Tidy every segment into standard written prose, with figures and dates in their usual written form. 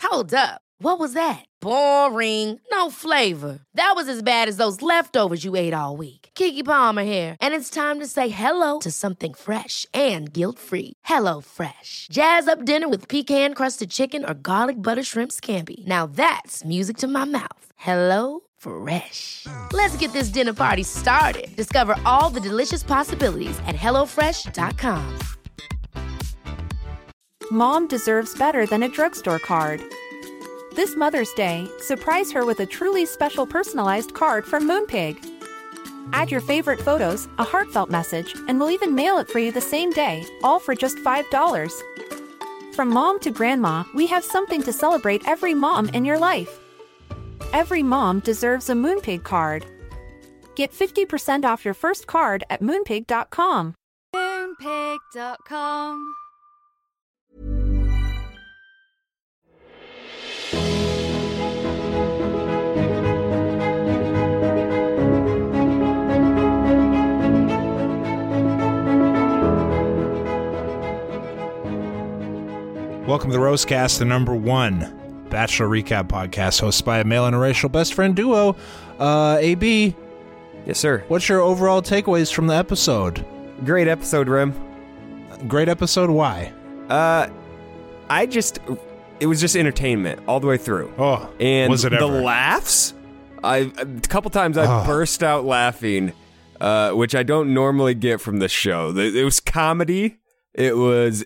Hold up. What was that? Boring. No flavor. That was as bad as those leftovers you ate all week. Keke Palmer here, and it's time to say hello to something fresh and guilt-free. Hello Fresh. Jazz up dinner with pecan-crusted chicken or garlic butter shrimp scampi. Now that's music to my mouth. Hello Fresh. Let's get this dinner party started. Discover all the delicious possibilities at hellofresh.com. Mom deserves better than a drugstore card. This Mother's Day, surprise her with a truly special personalized card from Moonpig. Add your favorite photos, a heartfelt message, and we'll even mail it for you the same day, all for just $5. From mom to grandma, we have something to celebrate every mom in your life. Every mom deserves a Moonpig card. Get 50% off your first card at moonpig.com. Moonpig.com. Welcome to the Roastcast, the number one Bachelor recap podcast hosted by a male and interracial best friend duo. AB. Yes, sir. What's your overall takeaways from the episode? Great episode, Rem. Great episode, why? It was just entertainment all the way through. Oh, and was it ever? The laughs? A couple times I burst out laughing, which I don't normally get from this show. It was comedy. It was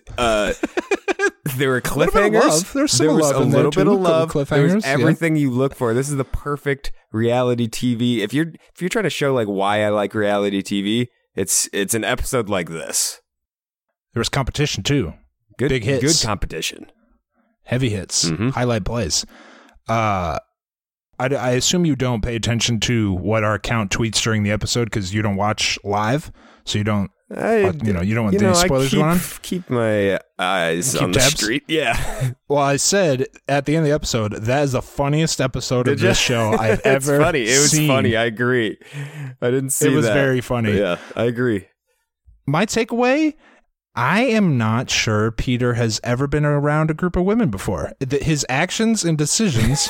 there were cliffhangers. There was a little bit of love. There was Cliffhangers, everything you look for. This is the perfect reality TV. If you're trying to show like why I like reality TV, it's an episode like this. There was competition too. Good, big hits, good competition, heavy hits, highlight plays. I assume you don't pay attention to what our account tweets during the episode because you don't watch live, so you don't. You don't want any spoilers going on? Keep my eyes on the street. Yeah. Well, I said at the end of the episode, that is the funniest episode of this show I've ever funny. It was seen. funny. I agree. I didn't see that. It was very funny. Yeah, I agree. My takeaway, I am not sure Peter has ever been around a group of women before. His actions and decisions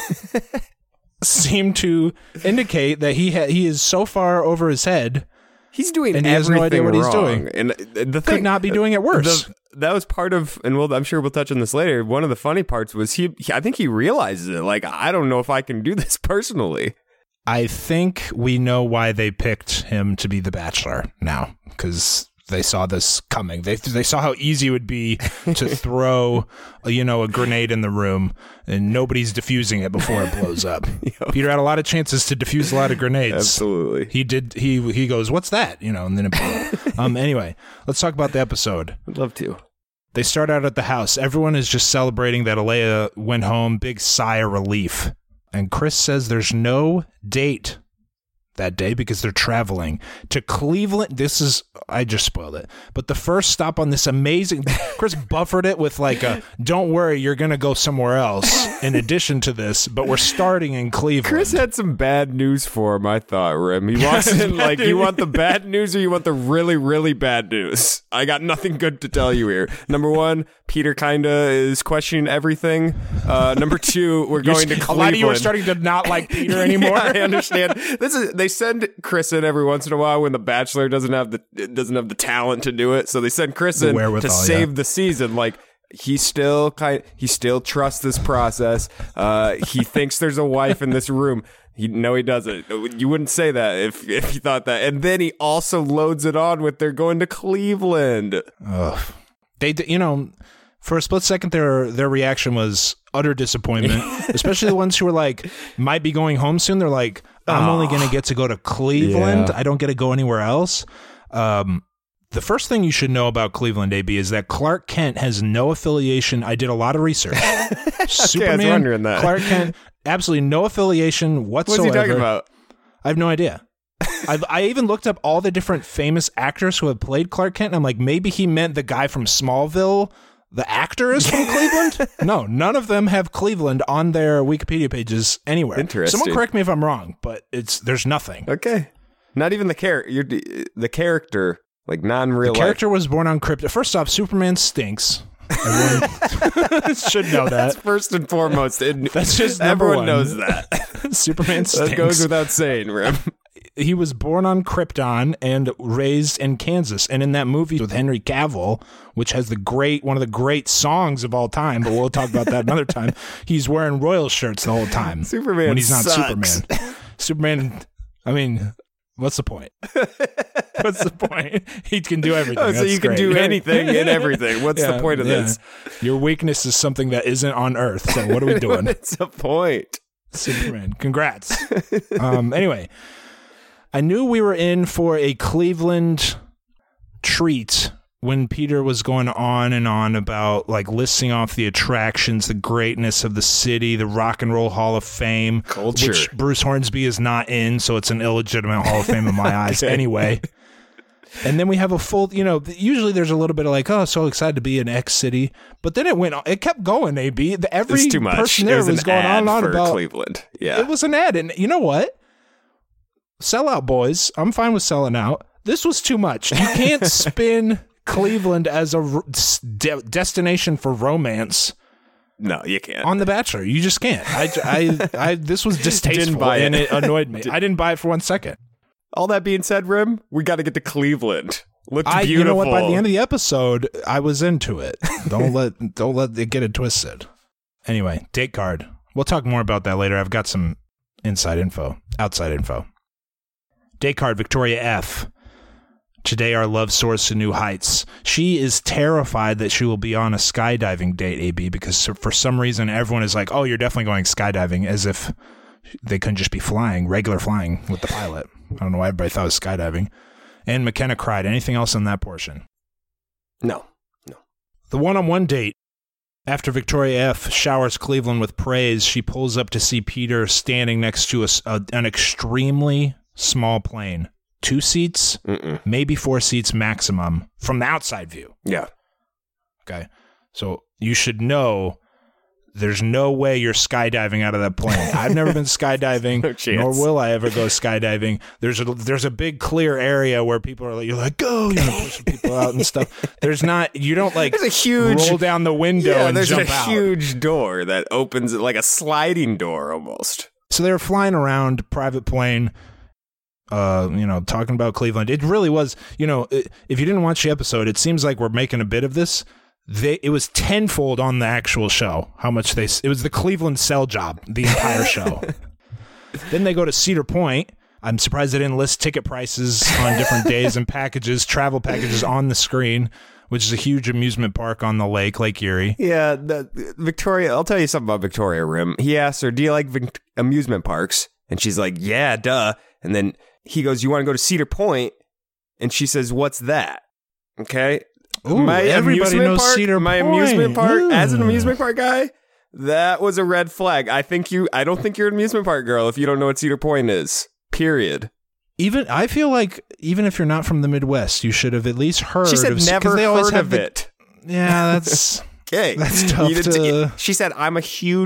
seem to indicate that he is so far over his head. He's doing and he has no idea what he's doing. And the could not be doing it worse. That was part of, and I'm sure we'll touch on this later. One of the funny parts was I think he realizes it. Like, I don't know if I can do this personally. I think we know why they picked him to be the Bachelor now, because they saw this coming. They saw how easy it would be to throw, a grenade in the room, and nobody's defusing it before it blows up. Yep. Peter had a lot of chances to defuse a lot of grenades. Absolutely, he did. He goes, "What's that?" And then it blew. Anyway, let's talk about the episode. I'd love to. They start out at the house. Everyone is just celebrating that Alea went home. Big sigh of relief. And Chris says there's no date that day because they're traveling to Cleveland. I just spoiled it. But the first stop on this amazing, Chris buffered it with don't worry, you're going to go somewhere else in addition to this, but we're starting in Cleveland. Chris had some bad news for him, I thought, Rim. He walks in like, you want the bad news or you want the really, really bad news? I got nothing good to tell you here. Number one, Peter kinda is questioning everything. Number two, we're going to Cleveland. A lot of you are starting to not like Peter anymore. Yeah, I understand. They send Chris in every once in a while when the Bachelor doesn't have the talent to do it. So they send Chris in to save the season. Like, he still trusts this process. He thinks there's a wife in this room. No, he doesn't. You wouldn't say that if you thought that. And then he also loads it on with they're going to Cleveland. Ugh. They, for a split second, their reaction was utter disappointment, especially the ones who were like, might be going home soon. They're like, I'm only going to get to go to Cleveland. Yeah. I don't get to go anywhere else. The first thing you should know about Cleveland, AB, is that Clark Kent has no affiliation. I did a lot of research. Superman, I was wondering that. Clark Kent, absolutely no affiliation whatsoever. What's he talking about? I have no idea. I even looked up all the different famous actors who have played Clark Kent, and I'm like, maybe he meant the guy from Smallville. The actor is from Cleveland? No, none of them have Cleveland on their Wikipedia pages anywhere. Interesting. Someone correct me if I'm wrong, but there's nothing. Okay. Not even the character, like non-real The character was born on Krypton. First off, Superman stinks. Everyone should know that. That's first and foremost. That's just everyone knows that. Superman stinks. That goes without saying, Rim. He was born on Krypton and raised in Kansas. And in that movie with Henry Cavill, which has one of the great songs of all time, but we'll talk about that another time, he's wearing Royal shirts the whole time. Superman when he's not sucks. Superman. Superman, I mean, what's the point? What's the point? He can do everything. Oh, so That's you can great. do anything and everything. What's the point of this? Your weakness is something that isn't on Earth. So what are we doing? It's a point. Superman. Congrats. Anyway, I knew we were in for a Cleveland treat when Peter was going on and on about like listing off the attractions, the greatness of the city, the Rock and Roll Hall of Fame, culture, which Bruce Hornsby is not in, so it's an illegitimate Hall of Fame in my eyes anyway. And then we have a full, usually there's a little bit of like, oh, so excited to be in X city, but then it kept going. AB, every too much. person there was going on and on about Cleveland. Yeah, it was an ad, and you know what? Sell out, boys. I'm fine with selling out. This was too much. You can't spin Cleveland as a destination for romance. No, you can't. On The Bachelor, you just can't. This was distasteful, and it annoyed me. I didn't buy it for 1 second. All that being said, Rim, we got to get to Cleveland. Looked beautiful. You know what? By the end of the episode, I was into it. Don't let it get it twisted. Anyway, date card. We'll talk more about that later. I've got some outside info. Date card, Victoria F. Today, our love soars to new heights. She is terrified that she will be on a skydiving date, AB, because for some reason, everyone is like, oh, you're definitely going skydiving, as if they couldn't just be regular flying with the pilot. I don't know why everybody thought it was skydiving. And McKenna cried. Anything else on that portion? No. The one-on-one date. After Victoria F. showers Cleveland with praise, she pulls up to see Peter standing next to an extremely small plane. 2 seats, maybe 4 seats maximum from the outside view. Yeah. Okay. So you should know there's no way you're skydiving out of that plane. I've never been skydiving, No chance. Nor will I ever go skydiving. There's a big clear area where people are like, you're like, go, pushing people out and stuff. You don't like there's a huge roll down the window and jump out. There's a huge door that opens like a sliding door almost. So they were flying around, private plane, talking about Cleveland. It really was, if you didn't watch the episode, it seems like we're making a bit of this. It was tenfold on the actual show. How much it was the Cleveland sell job, the entire show. Then they go to Cedar Point. I'm surprised they didn't list ticket prices on different days and travel packages on the screen, which is a huge amusement park on the Lake Erie. Yeah, Victoria, I'll tell you something about Victoria Rim. He asked her, do you like amusement parks? And she's like, yeah, duh. And then he goes, you want to go to Cedar Point? And she says, what's that? Okay. Ooh, everybody knows Cedar Point. Amusement park, as an amusement park guy, that was a red flag. I don't think you're an amusement park girl if you don't know what Cedar Point is. Period. I feel like even if you're not from the Midwest, you should have at least heard. She said never heard of it. Yeah, that's okay. That's tough She said, I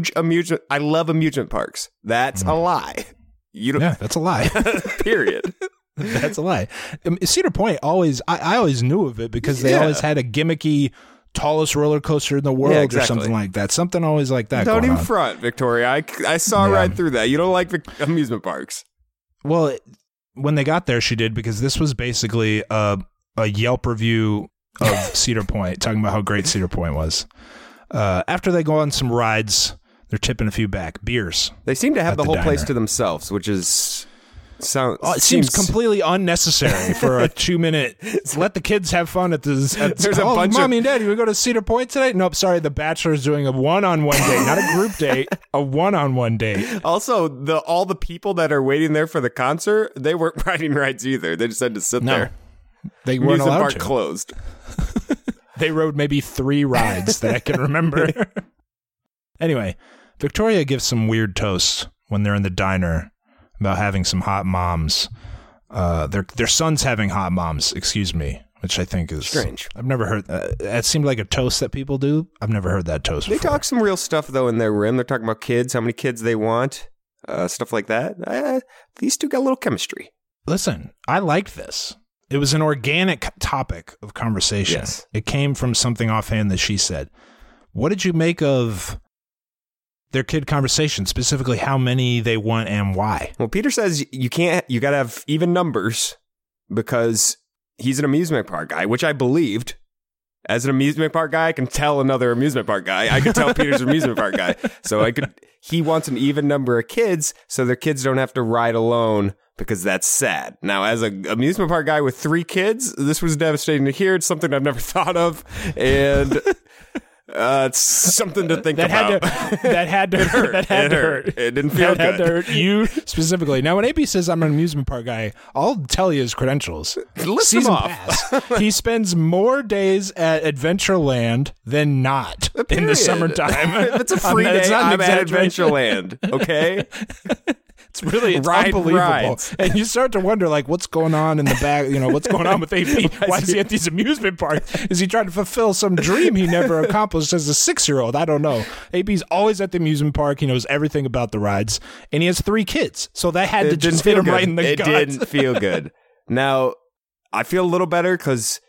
love amusement parks. That's a lie. Yeah, that's a lie. Period. That's a lie. Cedar Point I always knew of it because they always had a gimmicky tallest roller coaster in the world or something like that. Something always like that. Don't even front, Victoria. I saw right through that. You don't like amusement parks. Well, when they got there, she did, because this was basically a Yelp review of Cedar Point, talking about how great Cedar Point was. After they go on some rides, they're tipping a few back. Beers. They seem to have the whole place to themselves, which is... it seems completely unnecessary for a 2-minute. Let the kids have fun at this. There's a bunch Mommy and Daddy, we go to Cedar Point today? Nope, sorry. The Bachelor's doing a one-on-one date, not a group date, a one-on-one date. Also, all the people that are waiting there for the concert, they weren't riding rides either. They just had to sit there. They weren't allowed park to. Closed. They rode maybe 3 rides that I can remember. Anyway, Victoria gives some weird toasts when they're in the diner about having some hot moms. Their son's having hot moms, excuse me, which I think is strange. I've never heard that. It seemed like a toast that people do. I've never heard that toast before. They talk some real stuff, though, in their room. They're talking about kids, how many kids they want, stuff like that. These two got a little chemistry. Listen, I liked this. It was an organic topic of conversation. Yes. It came from something offhand that she said. What did you make of their kid conversation, specifically how many they want and why? Well, Peter says you got to have even numbers because he's an amusement park guy, which I believed. As an amusement park guy, I can tell another amusement park guy. I could tell Peter's an amusement park guy. So he wants an even number of kids so their kids don't have to ride alone because that's sad. Now, as an amusement park guy with 3 kids, this was devastating to hear. It's something I've never thought of. And it's something to think about. That had to hurt. That had to hurt. It didn't feel good. That had to hurt you specifically. Now, when AP says I'm an amusement park guy, I'll tell you his credentials. List them off. Pass. He spends more days at Adventureland than not in the summertime. If it's a free day, I'm at Adventureland. Okay? It's unbelievable. Rides. And you start to wonder, like, what's going on in the back? You know, what's going on with AP? Why is he at these amusement parks? Is he trying to fulfill some dream he never accomplished as a 6-year-old? I don't know. AP's always at the amusement park. He knows everything about the rides. And he has 3 kids. So that had to just hit him right in the gut. It didn't feel good. Now, I feel a little better because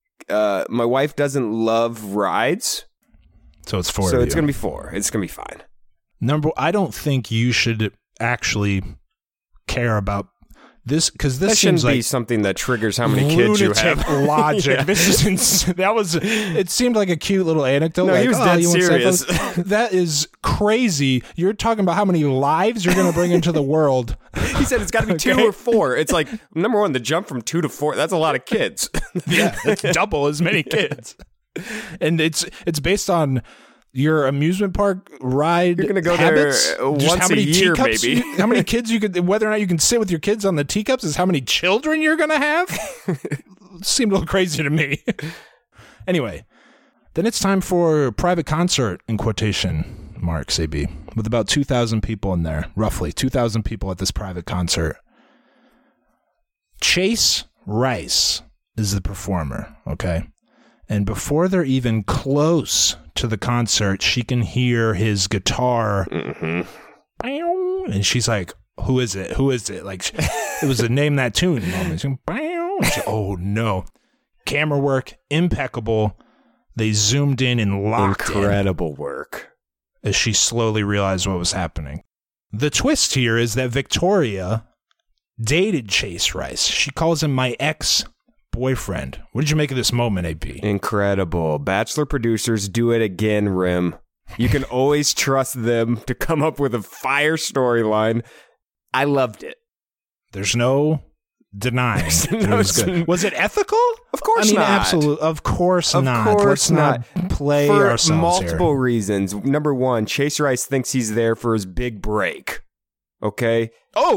my wife doesn't love rides. So it's 4. So it's going to be 4. It's going to be fine. I don't think you should actually care about this because this shouldn't seems be like something that triggers how many kids you have. Logic. Yeah. This is it seemed like a cute little anecdote. No, like, he was dead serious. That is crazy. You're talking about how many lives you're going to bring into the world. He said it's got to be 2 or 4. It's like, number one, the jump from 2 to 4. That's a lot of kids. Yeah, that's double as many kids. And it's based on your amusement park ride. You're going to go habits? there once a year, maybe. How many kids you could, whether or not you can sit with your kids on the teacups is how many children you're going to have. Seemed a little crazy to me. Anyway, then it's time for private concert in quotation marks, AB, with about 2,000 people in there, roughly 2,000 people at this private concert. Chase Rice is the performer, okay? And before they're even close to the concert, she can hear his guitar. Mm-hmm. And she's like, who is it? Who is it? Like, it was a Name That Tune moment. Oh, no. Camera work, impeccable. They zoomed in and locked Incredible work. As she slowly realized what was happening. The twist here is that Victoria dated Chase Rice. She calls him my ex-boyfriend. What did you make of this moment, AP? Incredible. Bachelor producers do it again, Rim. You can always trust them to come up with a fire storyline. I loved it. There's no denying it was good. Was it ethical? Of course not. Absolutely. Of course not. Let's not play for ourselves multiple here. reasons. Number one, Chase Rice thinks he's there for his big break. Okay?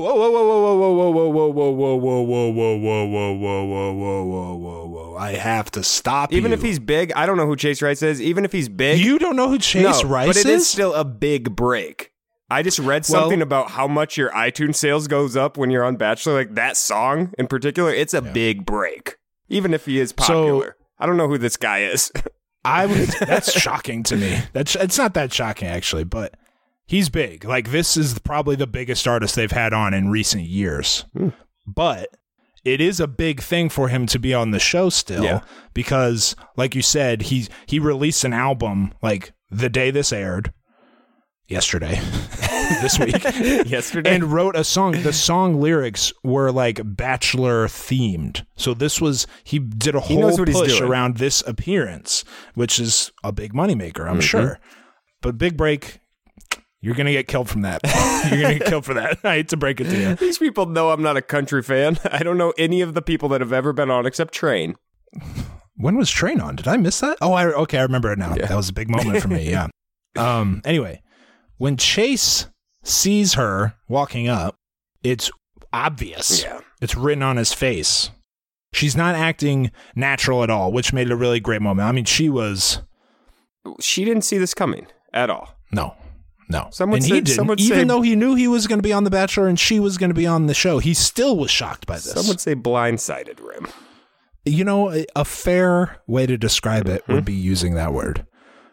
Whoa. I have to stop Even if he's big, I don't know who Chase Rice is. Even if he's big. You don't know who Chase Rice is? But it is still a big break. I just read something about how much your iTunes sales goes up when you're on Bachelor. Like that song in particular, it's a big break. Even if he is popular. So, I don't know who this guy is. That's shocking to me. It's not that shocking, actually, but he's big. Like, this is probably the biggest artist they've had on in recent years. But it is a big thing for him to be on the show still because, like you said, he released an album like the day this aired. Yesterday, this week, and wrote a song. The song lyrics were like Bachelor themed. So he did a whole push around this appearance, which is a big moneymaker, I'm sure. But big break, you're going to get killed from that. You're going to get killed for that. I hate to break it to you. These people know I'm not a country fan. I don't know any of the people that have ever been on except Train. When was Train on? Did I miss that? Oh, I remember it now. Yeah. That was a big moment for me, yeah. Anyway. When Chase sees her walking up, it's obvious. Yeah. It's written on his face. She's not acting natural at all, which made it a really great moment. I mean, she didn't see this coming at all. No. He didn't. Even though he knew he was going to be on The Bachelor and she was going to be on the show, he still was shocked by this. Some would say blindsided, Rim. You know, a fair way to describe it would be using that word.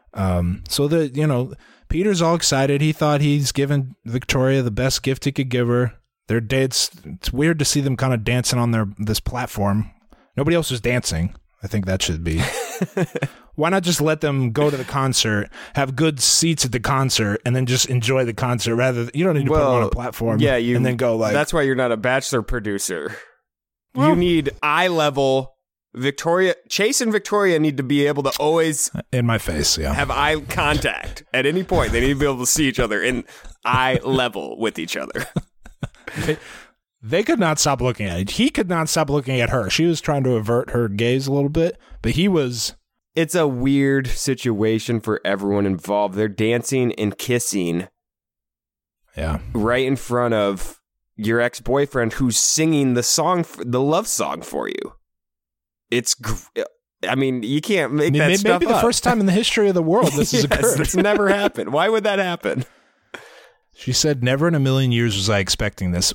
Peter's all excited. He thought he's given Victoria the best gift he could give her. It's weird to see them kind of dancing on this platform Nobody else was dancing. I think that should be. Why not just let them go to the concert, have good seats at the concert, and then just enjoy the concert rather than, you don't need to put them on a platform and then go like... That's why you're not a Bachelor producer. Well, you need eye level. Chase and Victoria need to be able to always... In my face, yeah. Have eye contact at any point. They need to be able to see each other in eye level with each other. They could not stop looking at it. He could not stop looking at her. She was trying to avert her gaze a little bit, but he was... It's a weird situation for everyone involved. They're dancing and kissing. Yeah. Right in front of your ex-boyfriend who's singing the love song for you. I mean, you can't make that stuff up. Maybe the first time in the history of the world this has occurred. It's never happened. Why would that happen? She said, never in a million years was I expecting this.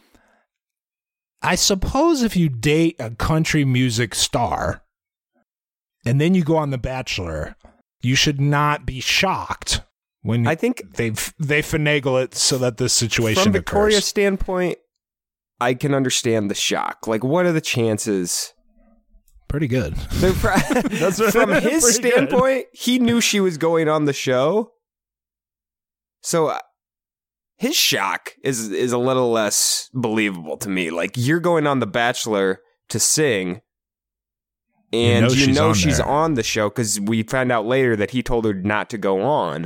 I suppose if you date a country music star and then you go on The Bachelor, you should not be shocked when I think they finagle it so that this situation occurs. From Victoria's standpoint, I can understand the shock. Like, what are the chances? Pretty good. From his standpoint, he knew she was going on the show. So his shock is a little less believable to me. Like, you're going on The Bachelor to sing, and you know she's on the show because we found out later that he told her not to go on.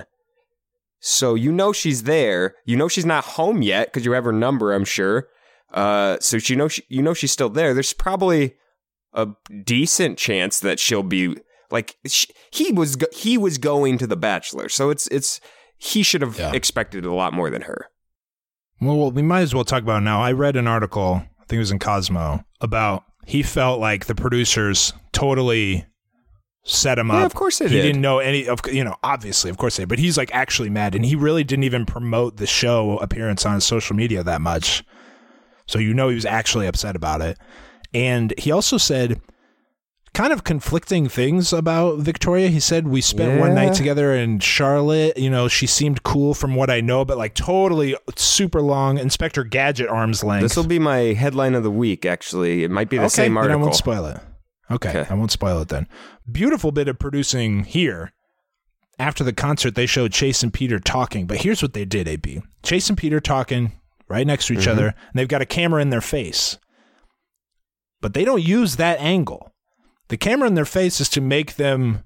So you know she's there. You know she's not home yet because you have her number, I'm sure. So you know she's still there. There's probably a decent chance that she'll be like he was going to The Bachelor. So it's he should have expected a lot more than her. Well, we might as well talk about it now. I read an article, I think it was in Cosmo, about he felt like the producers totally set him up. Yeah, of course they did. He didn't know any of, obviously, of course they did, but he's like actually mad, and he really didn't even promote the show appearance on his social media that much. So he was actually upset about it. And he also said kind of conflicting things about Victoria. He said, we spent one night together in Charlotte. She seemed cool from what I know, but like totally super long Inspector Gadget arm's length. This will be my headline of the week, actually. It might be the same article. Then I won't spoil it. Okay, I won't spoil it then. Beautiful bit of producing here. After the concert, they showed Chase and Peter talking, but here's what they did, AB. Chase and Peter talking right next to each other, and they've got a camera in their face. But they don't use that angle. The camera in their face is to make them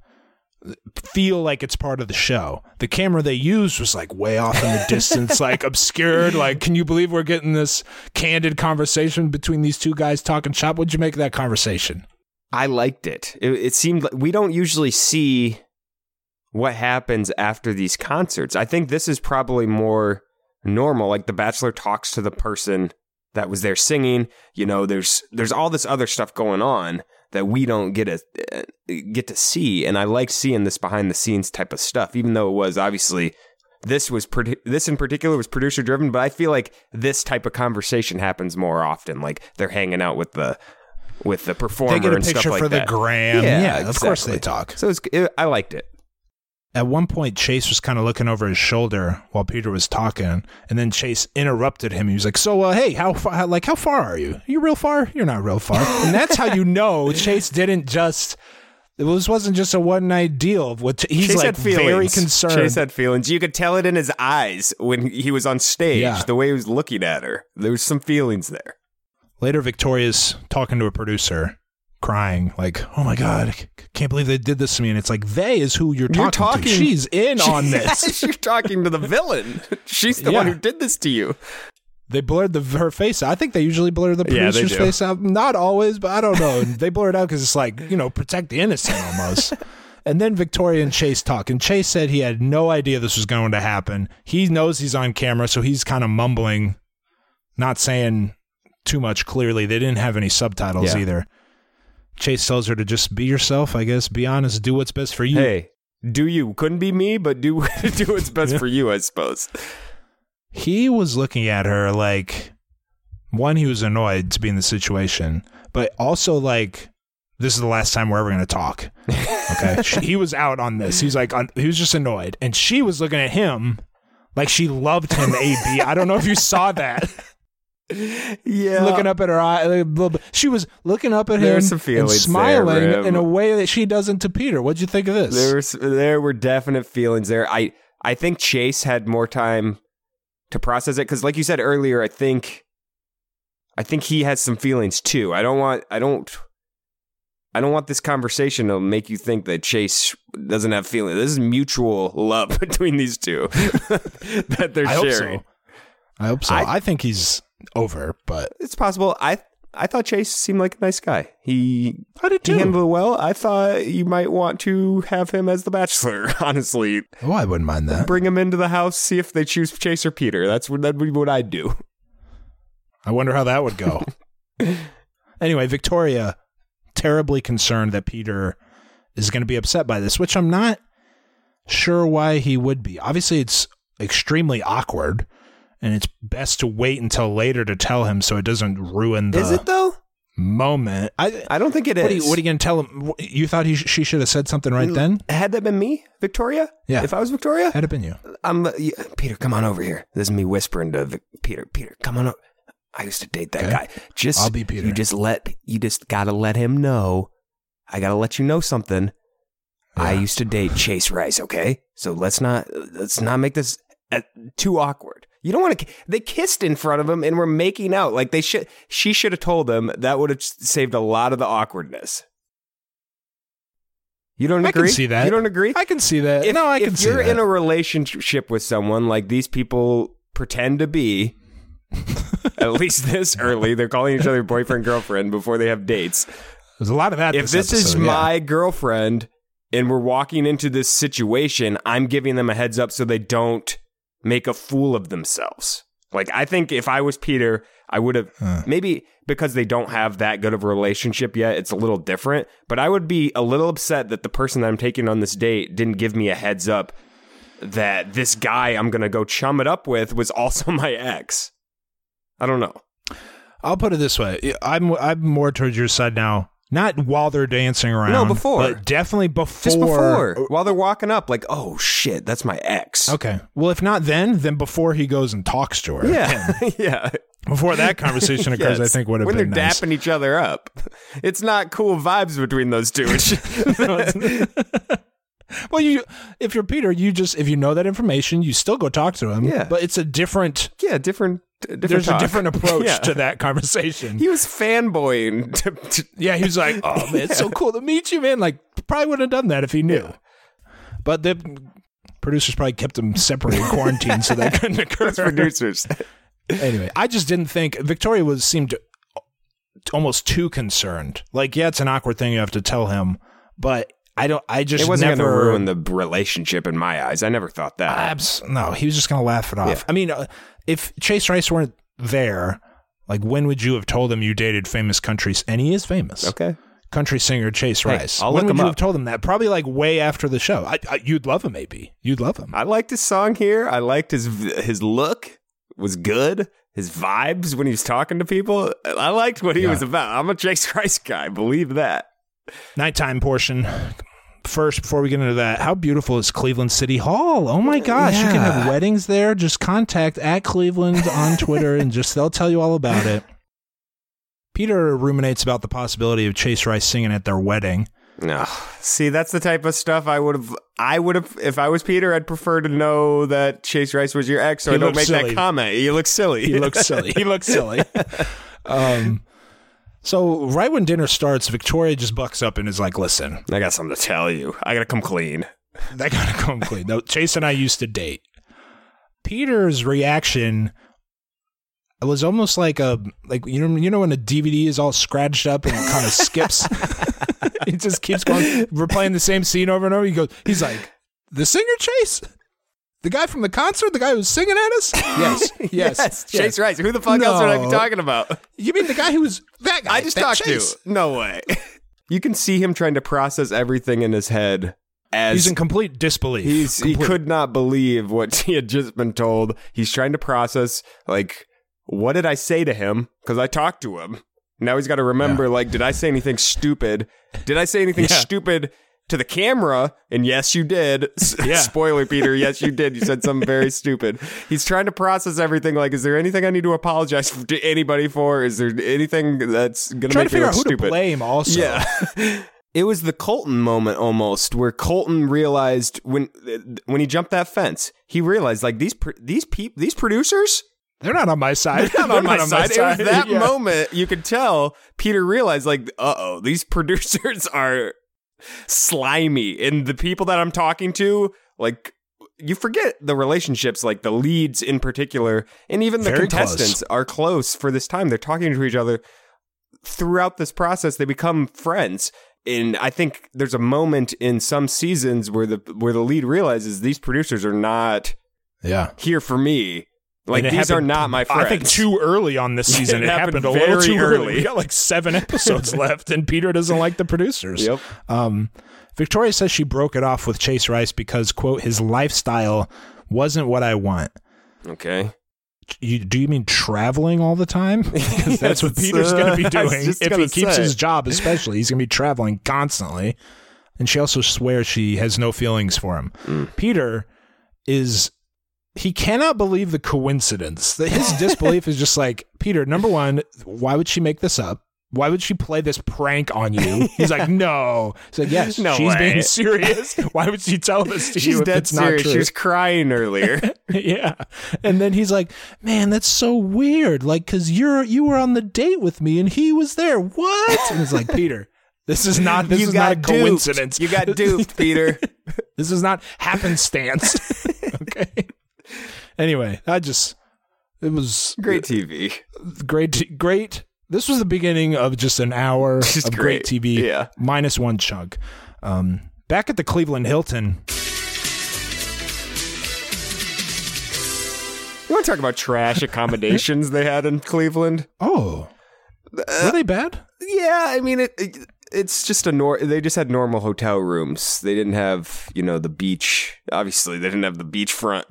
feel like it's part of the show. The camera they used was like way off in the distance, like obscured. Like, can you believe we're getting this candid conversation between these two guys talking shop? What'd you make of that conversation? I liked it. It seemed like we don't usually see what happens after these concerts. I think this is probably more normal. Like The Bachelor talks to the person that was there singing. There's all this other stuff going on that we don't get to see, and I like seeing this behind the scenes type of stuff. Even though it was obviously this in particular was producer driven, but I feel like this type of conversation happens more often. Like they're hanging out with the performer and stuff like that. They get a picture for the gram. Yeah, exactly. Of course they talk. So I liked it. At one point, Chase was kind of looking over his shoulder while Peter was talking, and then Chase interrupted him. He was like, "So, hey, how far are you? Are you real far? You're not real far." And that's how you know Chase didn't just. This wasn't just a one night deal. He's Chase like very concerned. Chase had feelings. You could tell it in his eyes when he was on stage. Yeah. The way he was looking at her, there was some feelings there. Later, Victoria's talking to a producer, crying like, "Oh my God, I can't believe they did this to me." And it's like, they is who you're talking to. She's in on this. You're talking to the villain. She's the one who did this to you. They blurred her face out. I think they usually blur the producer's face out. Not always, but I don't know. They blur it out because it's like, protect the innocent almost. And then Victoria and Chase talk. And Chase said he had no idea this was going to happen. He knows he's on camera, so he's kind of mumbling, not saying too much clearly. They didn't have any subtitles either. Chase tells her to just be yourself, I guess. Be honest. Do what's best for you. Hey, do you. Couldn't be me, but do what's best for you, I suppose. He was looking at her like, one, he was annoyed to be in the situation, but also like, this is the last time we're ever going to talk. Okay. He was out on this. He's like, he was just annoyed. And she was looking at him like she loved him, AB. I don't know if you saw that. Yeah, looking up at her eye. She was looking up at him and smiling in a way that she doesn't to Peter. What'd you think of this? There were definite feelings there. I think Chase had more time to process it because, like you said earlier, I think he has some feelings too. I don't want this conversation to make you think that Chase doesn't have feelings. This is mutual love between these two that they're sharing. I hope so. I think he's over, but it's possible. I thought Chase seemed like a nice guy. He handled it well. I thought you might want to have him as the Bachelor, honestly. Oh, I wouldn't mind that. Bring him into the house, see if they choose Chase or Peter. That'd be what I'd do. I wonder how that would go. Anyway, Victoria, terribly concerned that Peter is going to be upset by this, which I'm not sure why he would be. Obviously, it's extremely awkward. And it's best to wait until later to tell him so it doesn't ruin the Is it though? Moment. I don't think it is. What are you going to tell him? You thought she should have said something right then? Had that been me, Victoria? Yeah. If I was Victoria? Had it been you. Peter, come on over here. This is me whispering to Peter, come on over. I used to date that guy. I'll be Peter. You just got to let him know. I got to let you know something. Yeah. I used to date Chase Rice, okay? So let's not make this too awkward. You don't want to. They kissed in front of him and were making out. Like she should have told him. That would have saved a lot of the awkwardness. You don't agree? I can see that. You don't agree? I can see that. If you're in a relationship with someone like these people pretend to be, at least this early, they're calling each other boyfriend, girlfriend before they have dates. There's a lot of that. If this is my girlfriend and we're walking into this situation, I'm giving them a heads up so they don't make a fool of themselves. Like, I think if I was Peter, I would have, maybe because they don't have that good of a relationship yet, it's a little different, but I would be a little upset that the person that I'm taking on this date didn't give me a heads up that this guy I'm going to go chum it up with was also my ex. I don't know. I'll put it this way. I'm more towards your side now. Not while they're dancing around. No, before. But definitely before. Just before. While they're walking up, like, oh, shit, that's my ex. Okay. Well, if not then before he goes and talks to her. Yeah. Yeah. Before that conversation occurs, yes. I think would have been nice. When they're dapping each other up. It's not cool vibes between those two. Well, if you're Peter, if you know that information, you still go talk to him. Yeah. But it's a different... Yeah, different there's talk. A different approach to that conversation. He was fanboying. Yeah, he was like, oh, man, it's so cool to meet you, man. Like, probably wouldn't have done that if he knew. Yeah. But the producers probably kept them separate in quarantine so that couldn't occur. Those producers. Anyway, I just didn't think... Victoria seemed almost too concerned. Like, yeah, it's an awkward thing you have to tell him, but... It wasn't going to ruin the relationship in my eyes. I never thought that. No, he was just going to laugh it off. Yeah. I mean, if Chase Rice weren't there, like, when would you have told him you dated famous countries? And he is famous. Okay. Country singer Chase Rice. When would you have have told him that? Probably like way after the show. You'd love him, maybe. You'd love him. I liked his song here. I liked his look. Was good. His vibes when he was talking to people. I liked what he was about. I'm a Chase Rice guy. Believe that. Nighttime portion. First, before we get into that, how beautiful is Cleveland City Hall? Oh my gosh, you can have weddings there. Just contact @Cleveland on Twitter and they'll tell you all about it. Peter ruminates about the possibility of Chase Rice singing at their wedding. No, see, that's the type of stuff I would have, if I was Peter, I'd prefer to know that Chase Rice was your ex, so I don't make that comment. You look silly. He looks silly. So right when dinner starts, Victoria just bucks up and is like, listen, I got something to tell you. I got to come clean. No, Chase and I used to date. Peter's reaction was almost like you know when a DVD is all scratched up and it kind of skips. It just keeps going. We're playing the same scene over and over. He's like, the singer Chase? The guy from the concert? The guy who's singing at us? Yes. Chase Rice. Who the fuck else would I be talking about? You mean the guy who was that guy? I just talked Chase. To. No way. You can see him trying to process everything in his head. He's in complete disbelief. He could not believe what he had just been told. He's trying to process, like, what did I say to him? Because I talked to him. Now he's got to remember, like, did I say anything stupid? Did I say anything stupid to the camera, and yes, you did. Yeah. Spoiler, Peter. Yes, you did. You said something very stupid. He's trying to process everything. Like, is there anything I need to apologize to anybody for? Is there anything that's going to make me look stupid? Who to blame also. Yeah. It was the Colton moment almost, where Colton realized when he jumped that fence, he realized like these producers, they're not on my side. They're not on my side. It was that moment you could tell Peter realized like, these producers are slimy, and the people that I'm talking to, like, you forget the relationships, like the leads in particular, and even the contestants are close for this time. They're talking to each other throughout this process. They become friends. And I think there's a moment in some seasons where the lead realizes these producers are not here for me. Like, these are not my friends. I think too early on this season. It happened a little too early. We got like 7 episodes left, and Peter doesn't like the producers. Yep. Victoria says she broke it off with Chase Rice because, quote, his lifestyle wasn't what I want. Okay. Do you mean traveling all the time? Because that's what Peter's going to be doing. If he keeps his job, especially, he's going to be traveling constantly. And she also swears she has no feelings for him. Peter he cannot believe the coincidence. His disbelief is just like, Peter, number one, why would she make this up? Why would she play this prank on you? He's like, no. He's like, yes, she's being serious. Why would she tell this to you if it's not true? She was crying earlier. Yeah. And then he's like, man, that's so weird. Like, because you were on the date with me and he was there. What? And it's like, Peter, this is not a coincidence. You got duped, Peter. This is not happenstance. Okay. Anyway, it was great TV. Great. This was the beginning of just an hour of great TV, minus one chunk. Back at the Cleveland Hilton. You want to talk about trash accommodations they had in Cleveland? Oh. Were they bad? Yeah, I mean, it's just they just had normal hotel rooms. They didn't have, the beach. Obviously, they didn't have the beachfront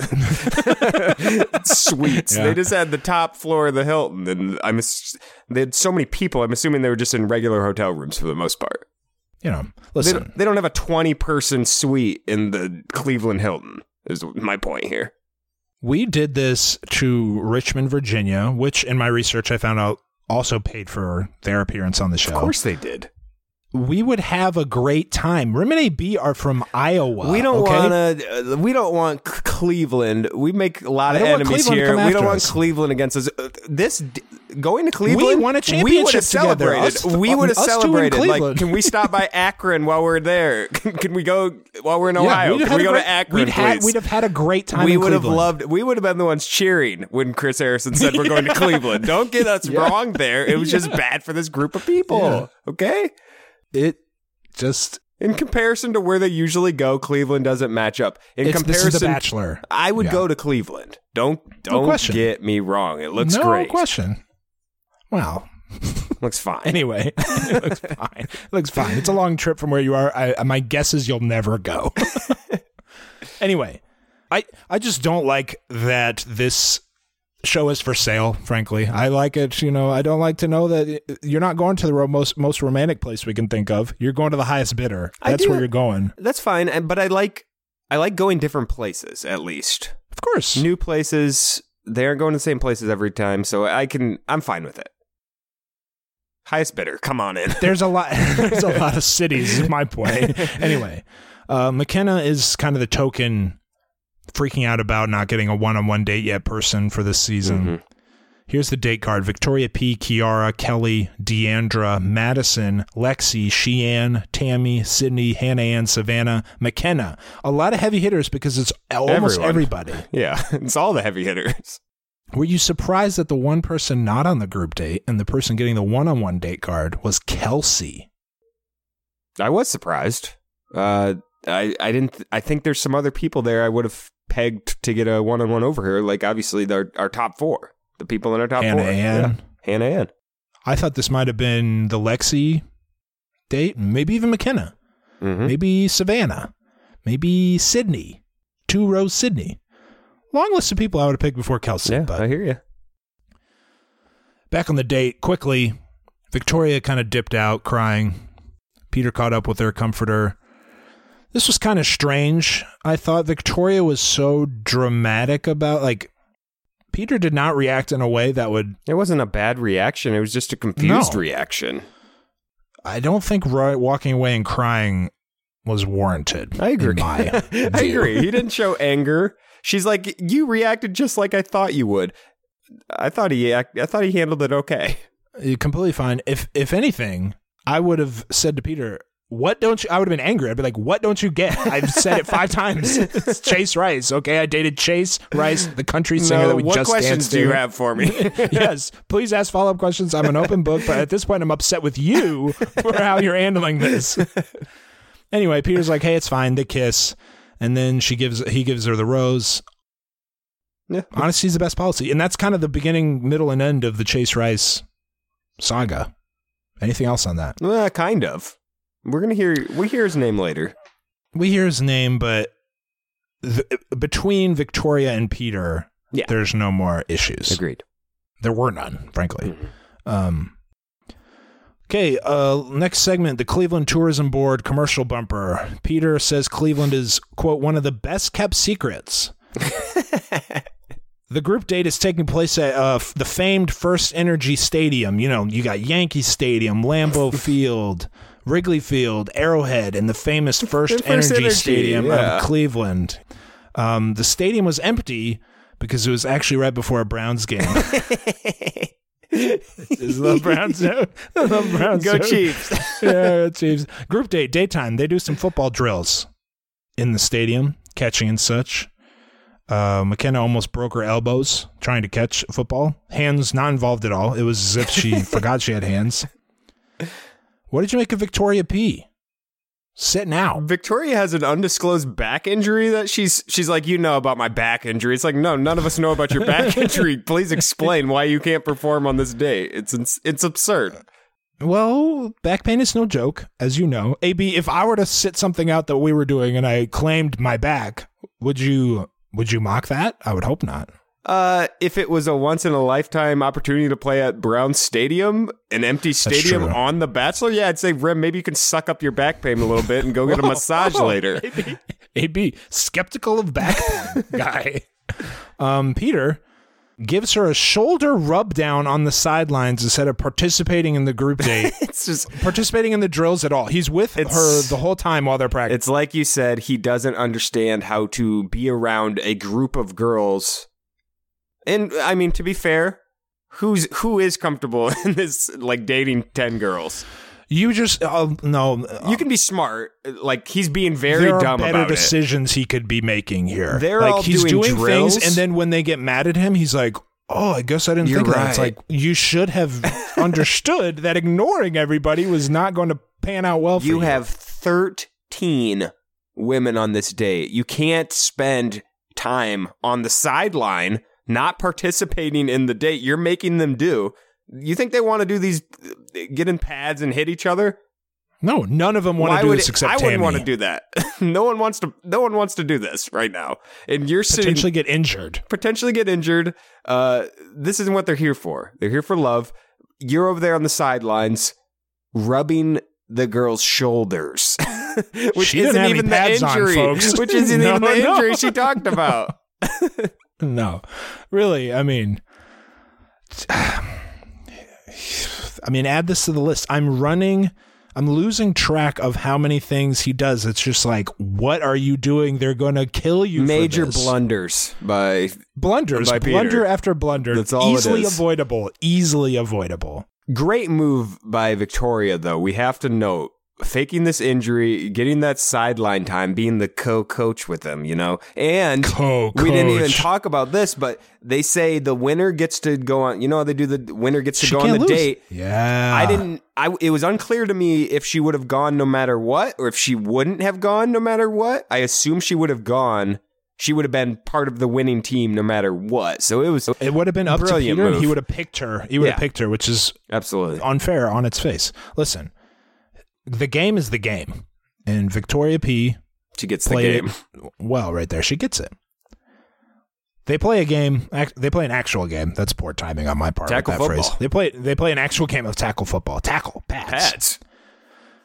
suites. Yeah. They just had the top floor of the Hilton. And they had so many people. I'm assuming they were just in regular hotel rooms for the most part. Listen. They don't have a 20-person suite in the Cleveland Hilton, is my point here. We did this to Richmond, Virginia, which in my research I found out also paid for their appearance on the show. Of course they did. We would have a great time. Rim and AB are from Iowa. We don't want Cleveland. We make a lot of enemies here. We don't want Cleveland against us. Going to Cleveland, we won a championship together. We would have celebrated. Like, can we stop by Akron while we're there? Can we go while we're in Ohio? Can we go to Akron, please? We'd have had a great time. We would have loved. We would have been the ones cheering when Chris Harrison said we're going to Cleveland. Don't get us wrong there. It was just bad for this group of people. Okay. It just, in comparison to where they usually go, Cleveland doesn't match up. This is The Bachelor. I would go to Cleveland. Don't get me wrong. It looks great. No question. Wow. Looks fine. Anyway, it looks fine. It looks fine. It's a long trip from where you are. My guess is you'll never go. Anyway, I just don't like that this show is for sale, frankly. I like it, I don't like to know that you're not going to the most romantic place we can think of. You're going to the highest bidder. That's where you're going. That's fine, but I like going different places, at least. Of course. New places. They aren't going to the same places every time, so I'm fine with it. Highest bidder, come on in. There's a lot of cities, is my point. Anyway, McKenna is kind of the token freaking out about not getting a one-on-one date yet person for this season. Mm-hmm. Here's the date card. Victoria P, Kiara, Kelly, Deandra, Madison, Lexi, Sheehan, Tammy, Sydney, Hannah Ann, Savannah, McKenna. A lot of heavy hitters because it's almost everybody. Yeah, it's all the heavy hitters. Were you surprised that the one person not on the group date and the person getting the one-on-one date card was Kelsey? I was surprised. I think there's some other people there I would have pegged to get a one-on-one over here. Like, obviously, our top four. The people in our top four. Hannah Ann. Hannah Ann. I thought this might have been the Lexi date, maybe even McKenna. Mm-hmm. Maybe Savannah. Maybe Sydney. 2 Rose Sydney. Long list of people I would have picked before Kelsey. Yeah, but I hear you. Back on the date, quickly, Victoria kind of dipped out crying. Peter caught up with her, comforted her. This was kind of strange. I thought Victoria was so dramatic about, like, Peter did not react in a way that would... It wasn't a bad reaction. It was just a confused reaction. I don't think walking away and crying was warranted. I agree. I agree. He didn't show anger. She's like, you reacted just like I thought you would. I thought he handled it okay. Completely fine. If anything, I would have said to Peter, what don't you... I would have been angry. I'd be like, what don't you get? I've said it 5 times. It's Chase Rice, okay? I dated Chase Rice, the country singer that we just danced to. What questions do you have for me? Yes, please ask follow-up questions. I'm an open book, but at this point, I'm upset with you for how you're handling this. Anyway, Peter's like, hey, it's fine. They kiss. And then he gives her the rose. Yeah. Honesty is the best policy. And that's kind of the beginning, middle, and end of the Chase Rice saga. Anything else on that? Kind of. We hear his name later. We hear his name, but between Victoria and Peter, there's no more issues. Agreed. There were none, frankly. Okay, next segment, the Cleveland Tourism Board commercial bumper. Peter says Cleveland is, quote, one of the best kept secrets. The group date is taking place at the famed First Energy Stadium. You know, you got Yankee Stadium, Lambeau Field, Wrigley Field, Arrowhead, and the famous First Energy Stadium of Cleveland. The stadium was empty because it was actually right before a Browns game. Is the Browns joke? Go Chiefs. Yeah, Chiefs. Group date, daytime. They do some football drills in the stadium, catching and such. McKenna almost broke her elbows trying to catch football. Hands not involved at all. It was as if she forgot she had hands. What did you make of Victoria P? Sit now. Victoria has an undisclosed back injury that she's like, you know about my back injury. It's like, no, none of us know about your back injury. Please explain why you can't perform on this day. It's absurd. Well, back pain is no joke, as you know. AB, if I were to sit something out that we were doing and I claimed my back, would you mock that? I would hope not. If it was a once-in-a-lifetime opportunity to play at Brown Stadium, an empty stadium on The Bachelor, yeah, I'd say, Rem, maybe you can suck up your back pain a little bit and go get a massage later. AB, skeptical of back pain guy. Peter gives her a shoulder rub down on the sidelines instead of participating in the group date. It's just participating in the drills at all. He's with her the whole time while they're practicing. It's like you said, he doesn't understand how to be around a group of girls. And I mean, to be fair, who is comfortable in this, like, dating 10 girls? You just no. You can be smart. Like, he's being very dumb about it. There are better decisions he could be making here. They're like, all he's doing drills. Things, and then when they get mad at him, he's like, "Oh, I guess I didn't think of that." It's like, you should have understood that ignoring everybody was not going to pan out well for you. You have 13 women on this date. You can't spend time on the sideline not participating in the date. You're making them do. You think they want to do these, get in pads and hit each other? No, none of them want to do this except Tammy. I wouldn't want to do that. No one wants to do this right now. And you're potentially get injured. Potentially get injured. This isn't what they're here for. They're here for love. You're over there on the sidelines rubbing the girl's shoulders, which isn't even the injury. Which isn't even the injury she talked about. No, really. I mean, add this to the list. I'm losing track of how many things he does. It's just like, what are you doing? They're going to kill you. Major for this. blunders by blunder after blunder. That's all easily it is. Easily avoidable. Great move by Victoria, though. We have to note, faking this injury, getting that sideline time, being the co-coach with them, you know? And we didn't even talk about this, but they say the winner gets to go on, you know how they do the winner gets to go on the date? Yeah. It was unclear to me if she would have gone no matter what, or if she wouldn't have gone no matter what. I assume she would have gone. She would have been part of the winning team no matter what. So it would have been up to Peter, move. And he would have picked her. He would have picked her, which is absolutely unfair on its face. Listen. The game is the game, and Victoria P. She gets the game. Well, right there, she gets it. They play a game. They play an actual game. That's poor timing on my part. Tackle with that football. Phrase. They play an actual game of tackle football. Tackle pads.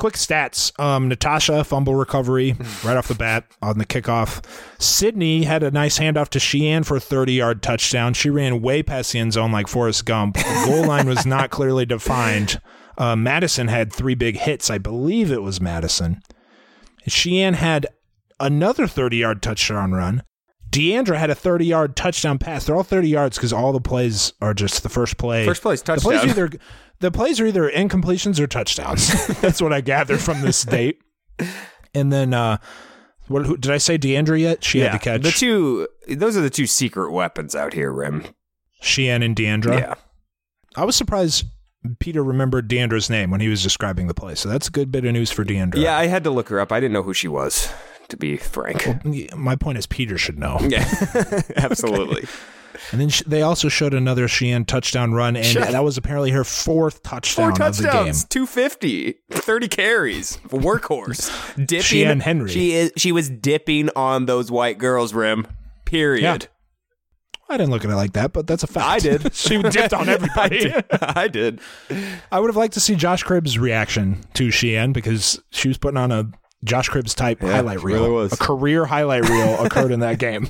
Quick stats. Natasha, fumble recovery right off the bat on the kickoff. Sydney had a nice handoff to Sheehan for a 30-yard touchdown. She ran way past the end zone like Forrest Gump. The goal line was not clearly defined. Madison had 3 big hits. I believe it was Madison. Sheehan had another 30-yard touchdown run. Deandra had a 30-yard touchdown pass. They're all 30 yards because all the plays are just the first play. First play's touchdown. The plays are either incompletions or touchdowns. That's what I gathered from this date. And then, who, did I say Deandra yet? She had the catch. Those are the 2 secret weapons out here, Rim. Sheehan and Deandra? Yeah. I was surprised Peter remembered Deandra's name when he was describing the play. So that's a good bit of news for Deandra. Yeah, I had to look her up. I didn't know who she was, to be frank. Well, my point is Peter should know. Yeah, absolutely. Okay. And then they also showed another Sheehan touchdown run, and that was apparently her 4th touchdown of the game. 250, 30 carries, workhorse. Dipping. Sheehan Henry. She was dipping on those white girls, Rim. Period. Yeah. I didn't look at it like that, but that's a fact. I did. She dipped on everybody. I did. I would have liked to see Josh Cribbs' reaction to Sheehan because she was putting on a Josh Cribbs type highlight reel. Really was. A career highlight reel occurred in that game.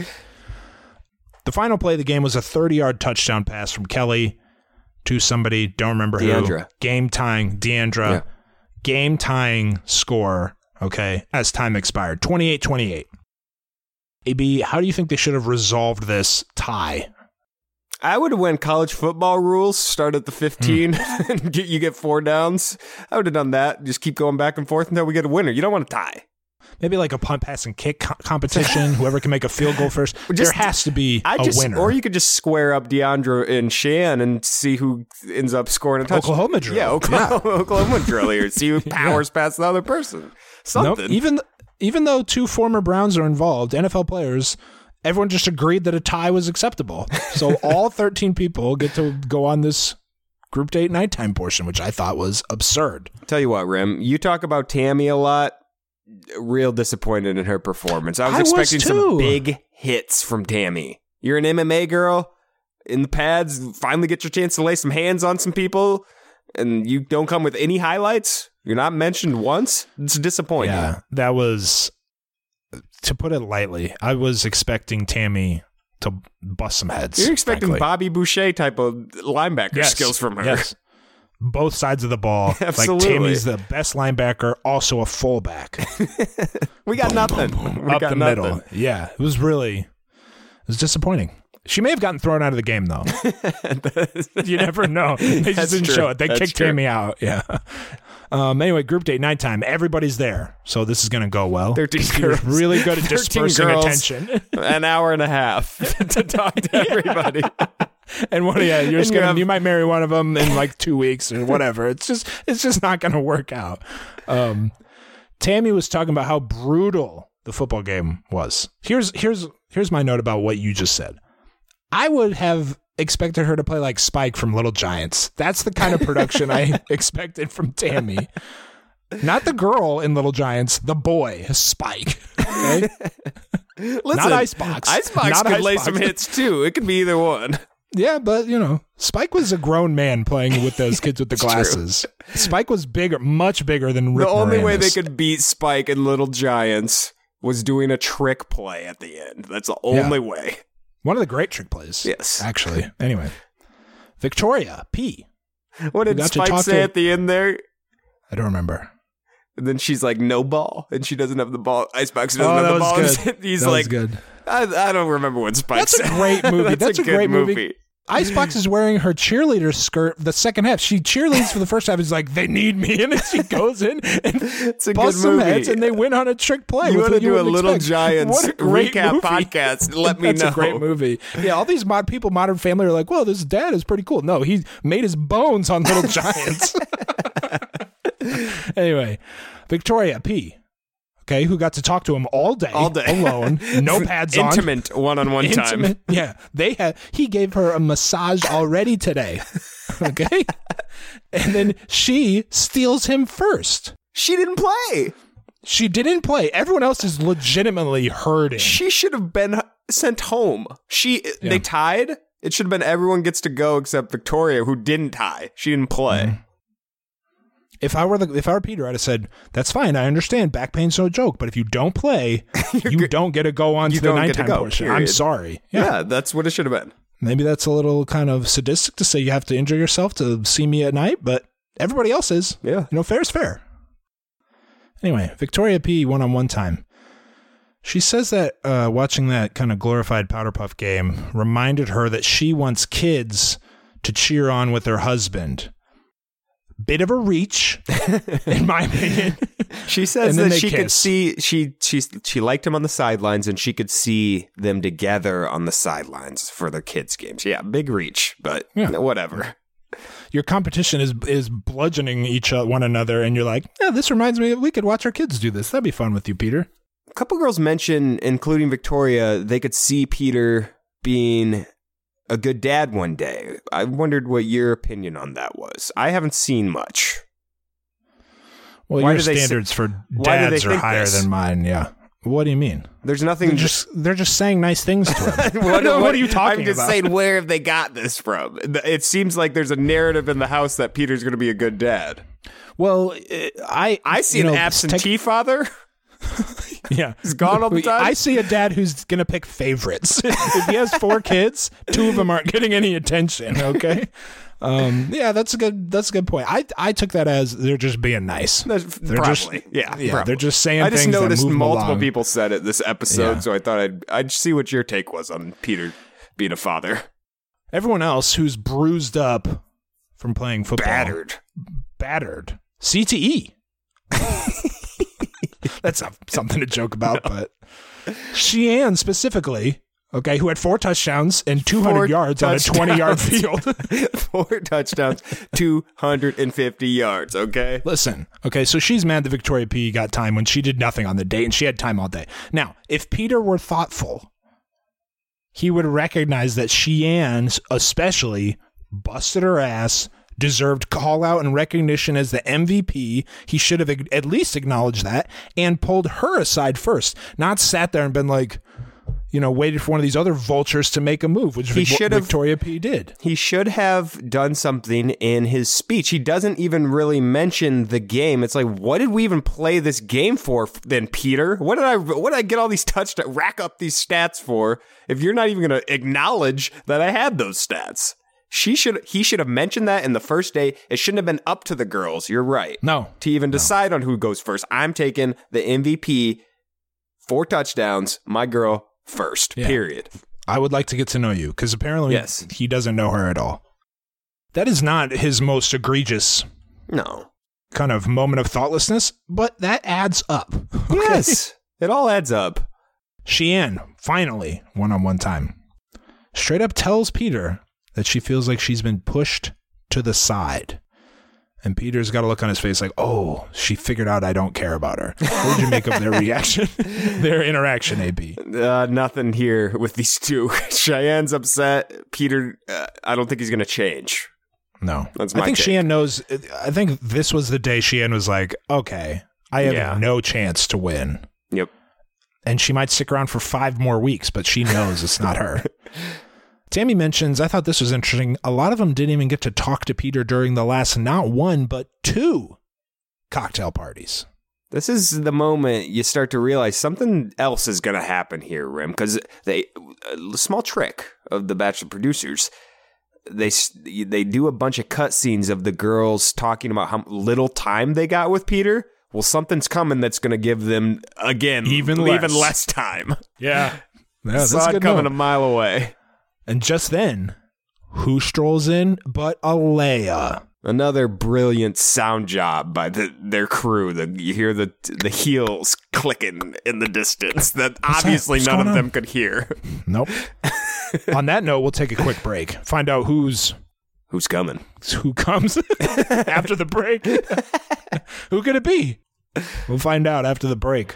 The final play of the game was a 30-yard touchdown pass from Kelly to somebody, don't remember Deandra. who. Game-tying, Deandra. Yeah. Game-tying score, okay, as time expired. 28-28. AB, how do you think they should have resolved this tie? I would have went college football rules, start at the 15, and you get 4 downs. I would have done that. Just keep going back and forth until we get a winner. You don't want to tie. Maybe like a punt, pass, and kick competition. Whoever can make a field goal first. There has to be a winner. Or you could just square up Deandra and Sheehan and see who ends up scoring a touchdown. Oklahoma drill. Yeah, Oklahoma drill here. See who powers past the other person. Something. Nope. Even though 2 former Browns are involved, NFL players, everyone just agreed that a tie was acceptable. So all 13 people get to go on this group date nighttime portion, which I thought was absurd. Tell you what, Rim, you talk about Tammy a lot. Real disappointed in her performance. I was expecting some big hits from Tammy. You're an MMA girl in the pads, finally get your chance to lay some hands on some people, and you don't come with any highlights? You're not mentioned once? It's disappointing. Yeah, that was, to put it lightly, I was expecting Tammy to bust some heads. You're expecting frankly. Bobby Boucher type of linebacker skills from her. Yes. Both sides of the ball. Absolutely. Like Tammy's the best linebacker, also a fullback. We got nothing. Up the middle. Yeah, it was disappointing. She may have gotten thrown out of the game, though. You never know. They just didn't show it. They kicked Tammy out. Yeah. Anyway, group date nighttime. Everybody's there, so this is going to go well. 13 girls. Really good at dispersing attention. An hour and a half to talk to everybody. And you might marry one of them in like 2 weeks or whatever. It's just not going to work out. Tammy was talking about how brutal the football game was. Here's my note about what you just said. I would have expected her to play like Spike from Little Giants. That's the kind of production I expected from Tammy. Not the girl in Little Giants, the boy, Spike. Okay? Listen, not Icebox. Icebox could lay some hits too. It could be either one. Yeah, but, Spike was a grown man playing with those kids with the glasses. Spike was bigger, much bigger than Rick The only Moranis. way they could beat Spike in Little Giants was doing a trick play at the end. That's the only way. One of the great trick plays. Yes. Actually. Anyway. Victoria, P. What did Spike say at the end there? I don't remember. And then she's like, no ball. And she doesn't have the ball. Icebox doesn't have the ball. Good. He's that like, was good. I don't remember what Spike said. That's a great movie. That's a great movie. Icebox is wearing her cheerleader skirt the second half. She cheerleads for the first half. It's like, they need me. And then she goes in and busts some heads and they win on a trick play. You want to do a Little Giants recap podcast, let me know. That's a great movie. Yeah, all these Modern Family are like, well, this dad is pretty cool. No, he made his bones on Little Giants. Anyway, Victoria, P. Okay, who got to talk to him all day alone, no pads on. Intimate one-on-one time. Yeah, he gave her a massage already today. Okay? And then she steals him first. She didn't play. Everyone else is legitimately hurting. She should have been sent home. They tied. It should have been everyone gets to go except Victoria, who didn't tie. She didn't play. If I were Peter, I'd have said, that's fine. I understand. Back pain's no joke. But if you don't play, you don't get to go on to the nighttime portion. Period. I'm sorry. Yeah, that's what it should have been. Maybe that's a little kind of sadistic to say you have to injure yourself to see me at night, but everybody else is. Yeah. Fair is fair. Anyway, Victoria P. one-on-one time. She says that watching that kind of glorified Powder Puff game reminded her that she wants kids to cheer on with her husband. Bit of a reach, in my opinion. She says that she could see she liked him on the sidelines, and she could see them together on the sidelines for their kids' games. Yeah, big reach, but whatever. Your competition is bludgeoning one another, and you're like, yeah, this reminds me we could watch our kids do this. That'd be fun with you, Peter. A couple girls mentioned, including Victoria, they could see Peter being a good dad one day. I wondered what your opinion on that was. I haven't seen much. Well, your standards for dads are higher than mine. Yeah. What do you mean? There's nothing. They're just saying nice things to him. What are you talking about? I'm just saying, where have they got this from? It seems like there's a narrative in the house that Peter's going to be a good dad. Well, I see an absentee father. Yeah. He's gone all the time. I see a dad who's going to pick favorites. If he has 4 kids, 2 of them aren't getting any attention, okay? Yeah, that's a good point. I took that as they're just being nice. They're probably. They're just saying things. I just noticed that move multiple along. people said it this episode, so I thought I'd see what your take was on Peter being a father. Everyone else who's bruised up from playing football. Battered. CTE. That's not something to joke about, but Sheehan specifically, okay, who had 4 touchdowns and 200 yards on a 20-yard field. 4 touchdowns, 250 yards, okay? Listen, okay, so she's mad that Victoria P. got time when she did nothing on the date, and she had time all day. Now, if Peter were thoughtful, he would recognize that Sheehan especially busted her ass, deserved call out and recognition as the MVP. He should have at least acknowledged that and pulled her aside first, not sat there and been like, waited for one of these other vultures to make a move, which Victoria P. did. He should have done something in his speech. He doesn't even really mention the game. It's like, what did we even play this game for then, Peter? What did I get all these touchdowns, rack up these stats for if you're not even going to acknowledge that I had those stats? He should have mentioned that in the first day. It shouldn't have been up to the girls. You're right. No. To even decide on who goes first. I'm taking the MVP, 4 touchdowns, my girl first, period. I would like to get to know you, because apparently he doesn't know her at all. That is not his most egregious kind of moment of thoughtlessness, but that adds up. Okay? Yes, it all adds up. Sheehan, finally, one-on-one time, straight up tells Peter that she feels like she's been pushed to the side. And Peter's got a look on his face like, oh, she figured out I don't care about her. What did you make of their reaction? Their interaction, AB? Nothing here with these two. Cheyenne's upset. Peter, I don't think he's going to change. No. That's my I think take. Sheehan knows. I think this was the day Sheehan was like, okay, I have no chance to win. Yep. And she might stick around for 5 more weeks, but she knows it's not her. Tammy mentions, I thought this was interesting, a lot of them didn't even get to talk to Peter during the last not 1, but 2 cocktail parties. This is the moment you start to realize something else is going to happen here, Rim, because a small trick of the Bachelor producers, they do a bunch of cutscenes of the girls talking about how little time they got with Peter. Well, something's coming that's going to give them, again, even less time. Yeah. Saw it coming a mile away. And just then, who strolls in but Alea? Another brilliant sound job by their crew. You hear the heels clicking in the distance that obviously none of them could hear. Nope. On that note, we'll take a quick break. Find out who's coming. Who comes after the break. Who could it be? We'll find out after the break.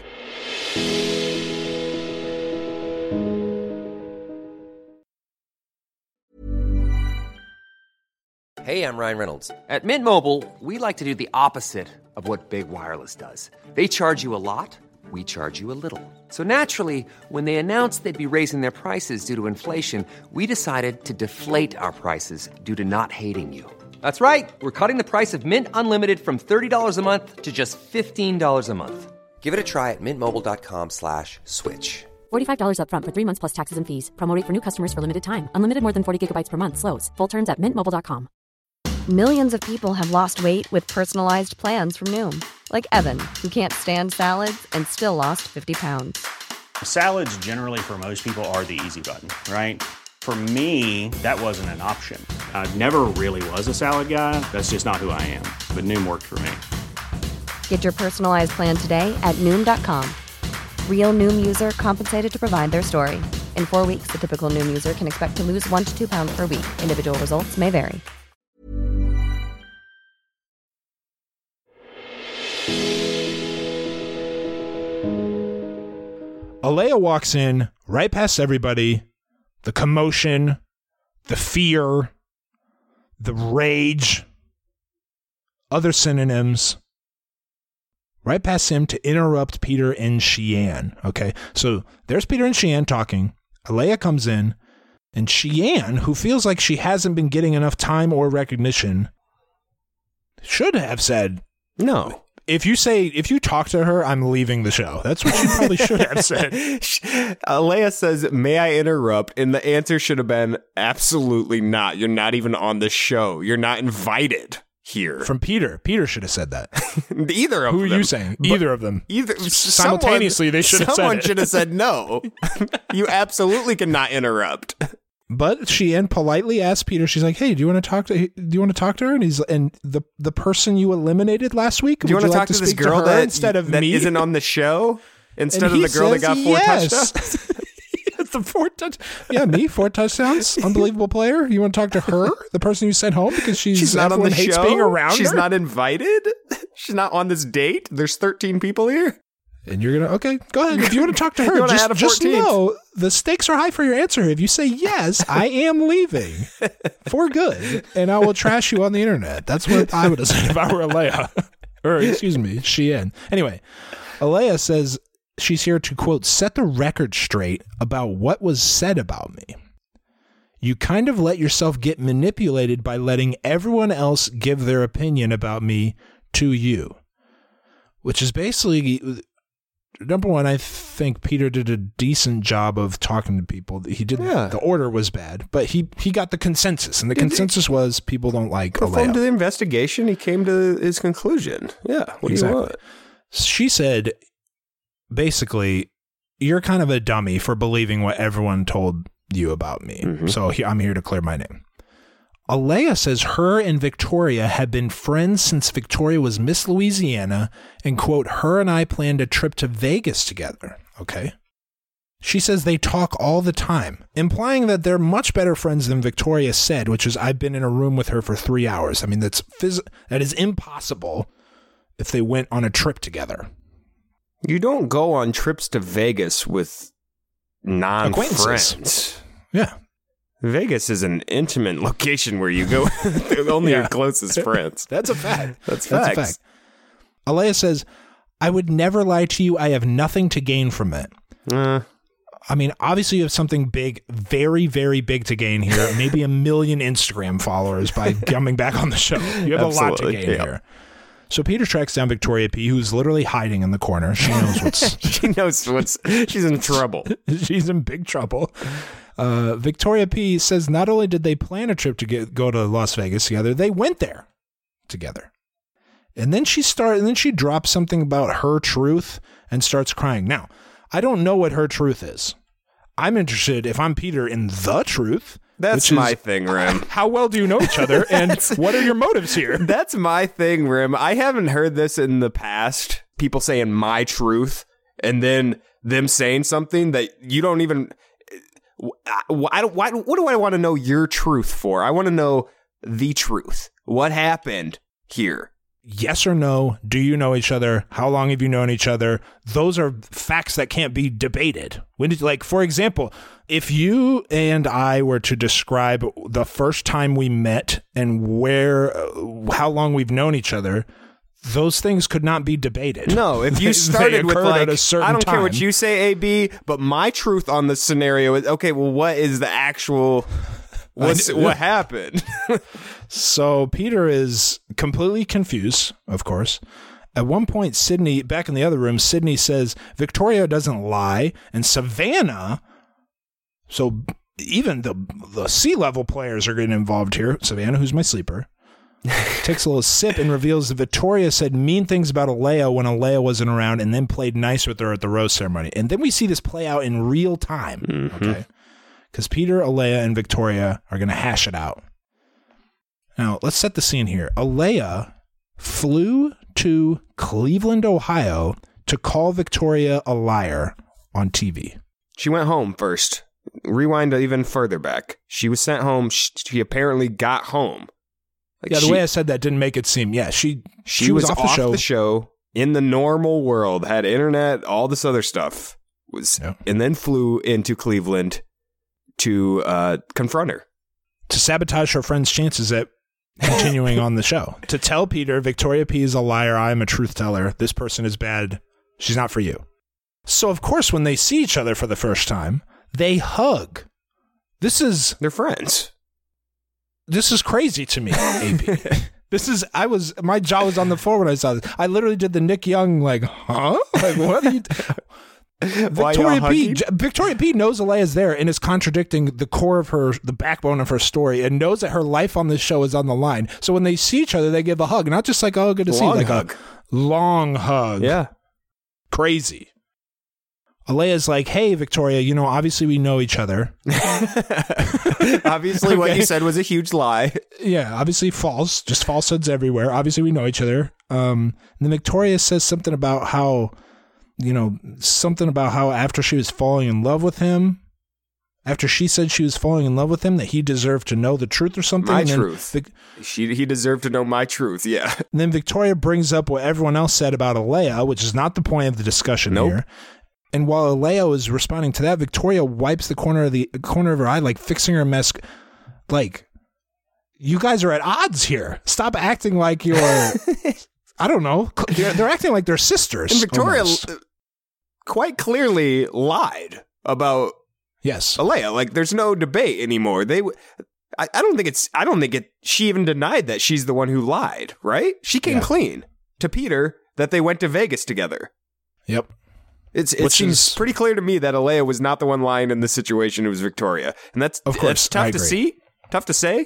Hey, I'm Ryan Reynolds. At Mint Mobile, we like to do the opposite of what Big Wireless does. They charge you a lot, we charge you a little. So naturally, when they announced they'd be raising their prices due to inflation, we decided to deflate our prices due to not hating you. That's right. We're cutting the price of Mint Unlimited from $30 a month to just $15 a month. Give it a try at mintmobile.com/switch. $45 up front for 3 months plus taxes and fees. Promo rate for new customers for limited time. Unlimited more than 40 gigabytes per month. Slows full terms at mintmobile.com. Millions of people have lost weight with personalized plans from Noom. Like Evan, who can't stand salads and still lost 50 pounds. Salads generally for most people are the easy button, right? For me, that wasn't an option. I never really was a salad guy. That's just not who I am. But Noom worked for me. Get your personalized plan today at Noom.com. Real Noom user compensated to provide their story. In 4 weeks, the typical Noom user can expect to lose 1 to 2 pounds per week. Individual results may vary. Alea walks in right past everybody. The commotion, the fear, the rage, other synonyms, right past him to interrupt Peter and Shiann. Okay, so there's Peter and Shiann talking. Alea comes in, and Shiann, who feels like she hasn't been getting enough time or recognition, should have said, no. If you talk to her, I'm leaving the show. That's what she probably should have said. Alea says, may I interrupt? And the answer should have been, absolutely not. You're not even on the show. You're not invited here. From Peter. Peter should have said that. Either of them. Who are you saying? Either of them. Simultaneously, they should have said it. Someone should have said no. You absolutely cannot interrupt. But Shiann politely asked Peter, she's like, hey, do you want to talk to her? And the person you eliminated last week? Do you want to talk to this girl that instead of me isn't on the show? Instead of the girl that got 4 touchdowns? The 4 touchdowns. Yeah, me, 4 touchdowns. Unbelievable player. You want to talk to her? The person you sent home because she's not on the hates show? Being around she's her? Not invited? She's not on this date? There's 13 people here? And you're going to, okay, go ahead. If you want to talk to her, just know the stakes are high for your answer. If you say yes, I am leaving for good, and I will trash you on the internet. That's what I would have said if I were Alea. Or, excuse me, Shiann. Anyway, Alea says she's here to, quote, set the record straight about what was said about me. You kind of let yourself get manipulated by letting everyone else give their opinion about me to you, which is basically... Number one, I think Peter did a decent job of talking to people. He did. Yeah. The order was bad, but he got the consensus, and the consensus was people don't like Alea. Performed the investigation. He came to his conclusion. Yeah. What do you want? She said, basically, you're kind of a dummy for believing what everyone told you about me. Mm-hmm. So I'm here to clear my name. Alea says her and Victoria have been friends since Victoria was Miss Louisiana, and, quote, her and I planned a trip to Vegas together. Okay. She says they talk all the time, implying that they're much better friends than Victoria said, which is, I've been in a room with her for 3 hours. I mean, that is impossible if they went on a trip together. You don't go on trips to Vegas with non-friends. Yeah. Vegas is an intimate location where you go with only your closest friends. That's a fact. That's a fact. Alea says, I would never lie to you. I have nothing to gain from it. I mean, obviously you have something big, very, very big to gain here. Maybe 1 million Instagram followers by coming back on the show. You have a lot to gain here. So Peter tracks down Victoria P., who's literally hiding in the corner. She knows what's... She's in trouble. She's in big trouble. Victoria P. says not only did they plan a trip to go to Las Vegas together, they went there together. And then she drops something about her truth and starts crying. Now, I don't know what her truth is. I'm interested, if I'm Peter, in the truth. That's my thing, Rim. How well do you know each other, and what are your motives here? That's my thing, Rim. I haven't heard this in the past. People saying my truth, and then them saying something that you don't even... what do I want to know your truth for? I want to know the truth. What happened here? Yes or no? Do you know each other? How long have you known each other? Those are facts that can't be debated. For example, if you and I were to describe the first time we met and how long we've known each other, those things could not be debated. No, if you started with I don't care what you say, AB, but my truth on this scenario is, okay, well, what is the actual What happened? So Peter is completely confused, of course. At one point, Sydney, back in the other room, Sydney says Victoria doesn't lie, and Savannah, so even the C-level players are getting involved here. Savannah, who's my sleeper, takes a little sip and reveals that Victoria said mean things about Alea when Alea wasn't around and then played nice with her at the rose ceremony. And then we see this play out in real time, okay? Because Peter, Alea, and Victoria are going to hash it out. Now, let's set the scene here. Alea flew to Cleveland, Ohio to call Victoria a liar on TV. She went home first. Rewind even further back. She was sent home. She apparently got home. Like the way I said that didn't make it seem. Yeah, she was off the show in the normal world, had internet, all this other stuff, and then flew into Cleveland to confront her. To sabotage her friend's chances at continuing on the show. To tell Peter, Victoria P is a liar, I am a truth teller, this person is bad, she's not for you. So, of course, when they see each other for the first time, they hug. They're friends. This is crazy to me, AB. My jaw was on the floor when I saw this. I literally did the Nick Young, like, huh? Like, what are you... Victoria P knows Alea's there and is contradicting the core of the backbone of her story, and knows that her life on this show is on the line. So when they see each other, they give a hug, not just like, oh, good to see you, like a long hug. Yeah. Crazy. Alea's like, hey, Victoria, obviously we know each other. Obviously what you said was a huge lie. Yeah, obviously false. Just falsehoods everywhere. Obviously we know each other. And then Victoria says something about how after she was falling in love with him, after she said she was falling in love with him, that he deserved to know the truth or something. My truth. He deserved to know my truth, yeah. And then Victoria brings up what everyone else said about Alea, which is not the point of the discussion here. And while Alea is responding to that, Victoria wipes the corner of her eye, like fixing her mess. Like, you guys are at odds here. Stop acting like you're... I don't know. They're acting like they're sisters. And Victoria quite clearly lied about Alea. Like, there's no debate anymore. I don't think she even denied that she's the one who lied, right? She came clean to Peter that they went to Vegas together. Yep. It seems pretty clear to me that Alea was not the one lying in this situation. It was Victoria. And that's tough to see, tough to say.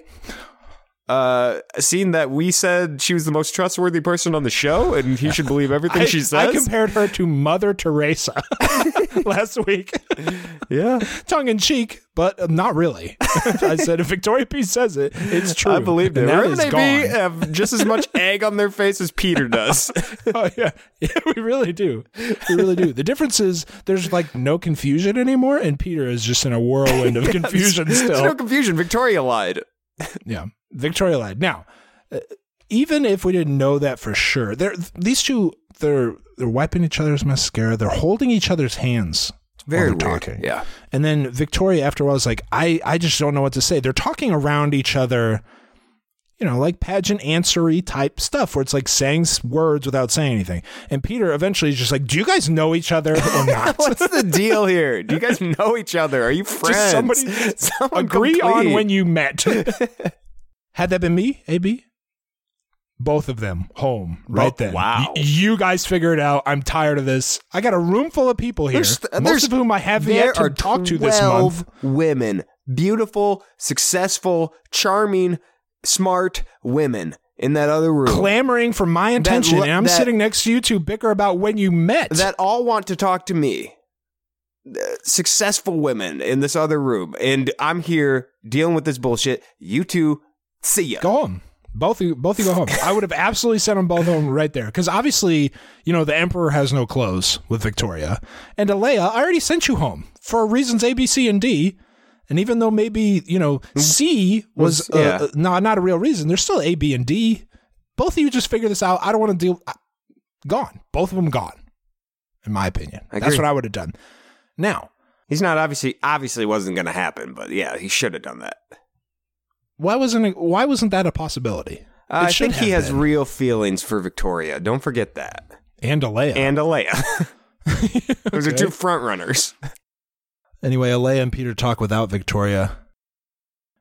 Seeing that we said she was the most trustworthy person on the show and he should believe everything she says. I compared her to Mother Teresa last week. Yeah. Tongue in cheek, but not really. I said, if Victoria P says it, it's true. I believed it. Rim and AB have just as much egg on their face as Peter does. Oh, yeah. Yeah, we really do. We really do. The difference is there's like no confusion anymore, and Peter is just in a whirlwind of confusion still. There's no confusion. Victoria lied. Yeah. Victoria lied. Now, even if we didn't know that for sure, these two, they're wiping each other's mascara. They're holding each other's hands. Very weird. Talking. Yeah. And then Victoria, after a while, was like, I just don't know what to say. They're talking around each other, like pageant answery type stuff where it's like saying words without saying anything. And Peter eventually is just like, do you guys know each other or not? What's the deal here? Do you guys know each other? Are you friends? Someone agree on when you met. Had that been me, AB? Both of them home right then. Wow. You guys figure it out. I'm tired of this. I got a room full of people here, most of whom I have yet to talk to this month. 12 women. Beautiful, successful, charming, smart women in that other room. Clamoring for my attention. And I'm sitting next to you to bicker about when you met. That all want to talk to me. Successful women in this other room. And I'm here dealing with this bullshit. You two... See ya. Go home. Both of you go home. I would have absolutely sent them both home right there. Because obviously, the emperor has no clothes with Victoria. And Alea, I already sent you home for reasons A, B, C, and D. And even though maybe, C was not a real reason, there's still A, B, and D. Both of you just figure this out. I don't want to deal. Gone. Both of them gone. In my opinion. That's what I would have done. Now. He's not obviously wasn't going to happen. But yeah, he should have done that. Why wasn't that a possibility? I think he has real feelings for Victoria. Don't forget that. And Alea. Those are two front runners. Anyway, Alea and Peter talk without Victoria.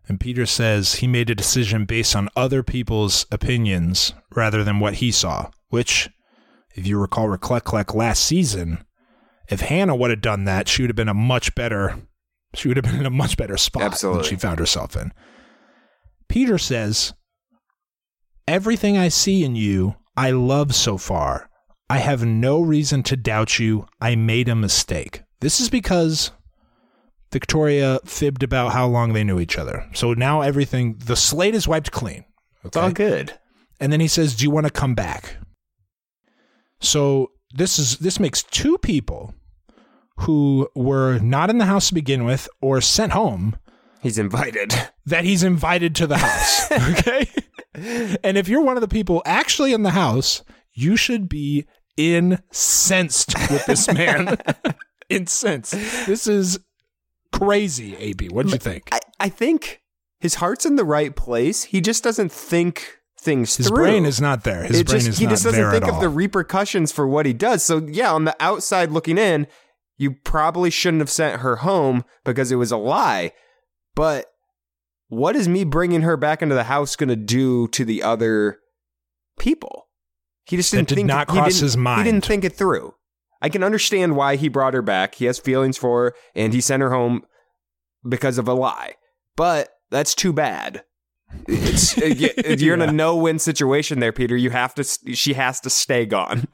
And Peter says he made a decision based on other people's opinions rather than what he saw, which, if you recall last season, if Hannah would have done that, she would have been in a much better spot Absolutely. than she found herself in. Peter says, everything I see in you, I love so far. I have no reason to doubt you. I made a mistake. This is because Victoria fibbed about how long they knew each other. So now the slate is wiped clean. Okay? It's all good. And then he says, do you want to come back? So this makes two people who were not in the house to begin with or sent home. He's invited to the house. Okay. And if you're one of the people actually in the house, you should be incensed with this man. Incensed. This is crazy, AB. What'd you think? I think his heart's in the right place. He just doesn't think things through. His brain is not there. He just doesn't think of the repercussions for what he does. So yeah, on the outside looking in, you probably shouldn't have sent her home because it was a lie. But what is me bringing her back into the house going to do to the other people? He just didn't cross his mind. He didn't think it through. I can understand why he brought her back. He has feelings for her, and he sent her home because of a lie. But that's too bad. You're in a no-win situation there, Peter. She has to stay gone.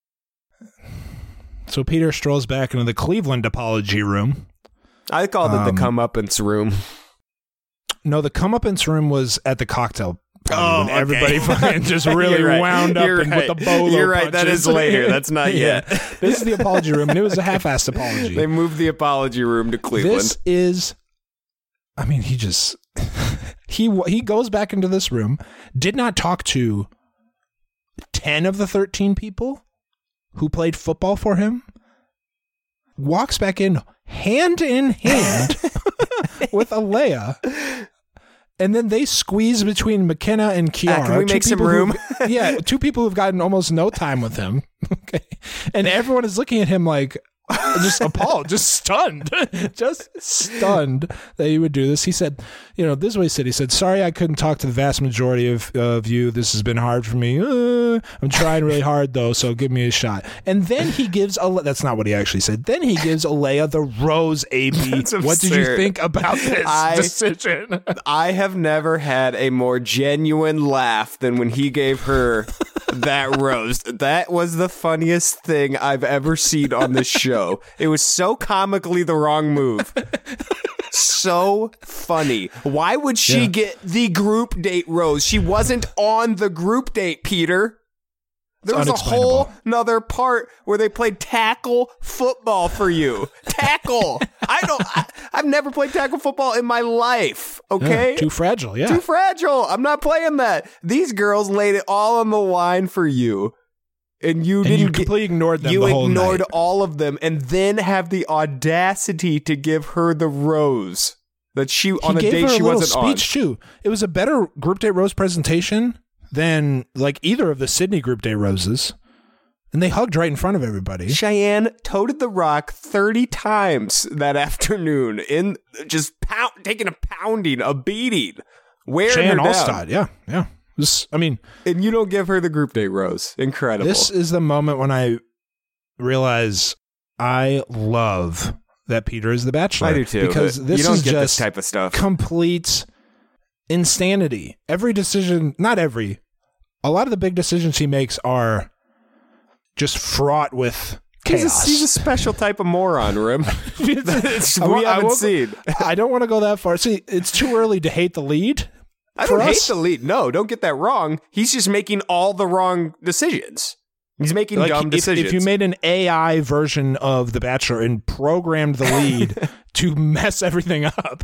So Peter strolls back into the Cleveland apology room. I called it the comeuppance room. No, the comeuppance room was at the cocktail party when everybody fucking just really wound up with the bolo You're right. punches. That is later. That's not yet. This is the apology room, and it was a half-assed apology. They moved the apology room to Cleveland. This is, I mean, he just he goes back into this room, did not talk to 10 of the 13 people who played football for him, walks back in hand with Alea, and then they squeeze between McKenna and Kiara. Can we make some room? Two people who've gotten almost no time with him. Okay, and everyone is looking at him like just appalled, just stunned that he would do this. He said, this is what he said. He said, sorry, I couldn't talk to the vast majority of you. This has been hard for me. I'm trying really hard though, so give me a shot. And then he gives that's not what he actually said. Then he gives Alea the rose, AB. What did you think about this decision? I have never had a more genuine laugh than when he gave her that rose. That was the funniest thing I've ever seen on this show. It was so comically the wrong move. So funny. Why would she get the group date rose? She wasn't on the group date, Peter. There was a whole nother part where they played tackle football for you. Tackle. I've never played tackle football in my life. Okay. Yeah, too fragile. Yeah. Too fragile. I'm not playing that. These girls laid it all on the line for you. And you completely ignored them. You the whole ignored night. all of them, and then have the audacity to give her the rose that she on a date she wasn't on. Speech too. It was a better group date rose presentation than like either of the Sydney group date roses, and they hugged right in front of everybody. Cheyenne toted the rock 30 times that afternoon in just taking a pounding, a beating, wearing Cheyenne her down. Allstott, yeah. And you don't give her the group date rose. Incredible. This is the moment when I realize I love that Peter is the Bachelor. I do too. Because this you don't is get just this type of stuff. Complete insanity. Every decision, a lot of the big decisions he makes are just fraught with chaos. He's a special type of moron, Rim. We haven't seen. I don't want to go that far. See, it's too early to hate the lead. I don't hate the lead. No, don't get that wrong. He's just making all the wrong decisions. He's making dumb decisions. If you made an AI version of The Bachelor and programmed the lead to mess everything up,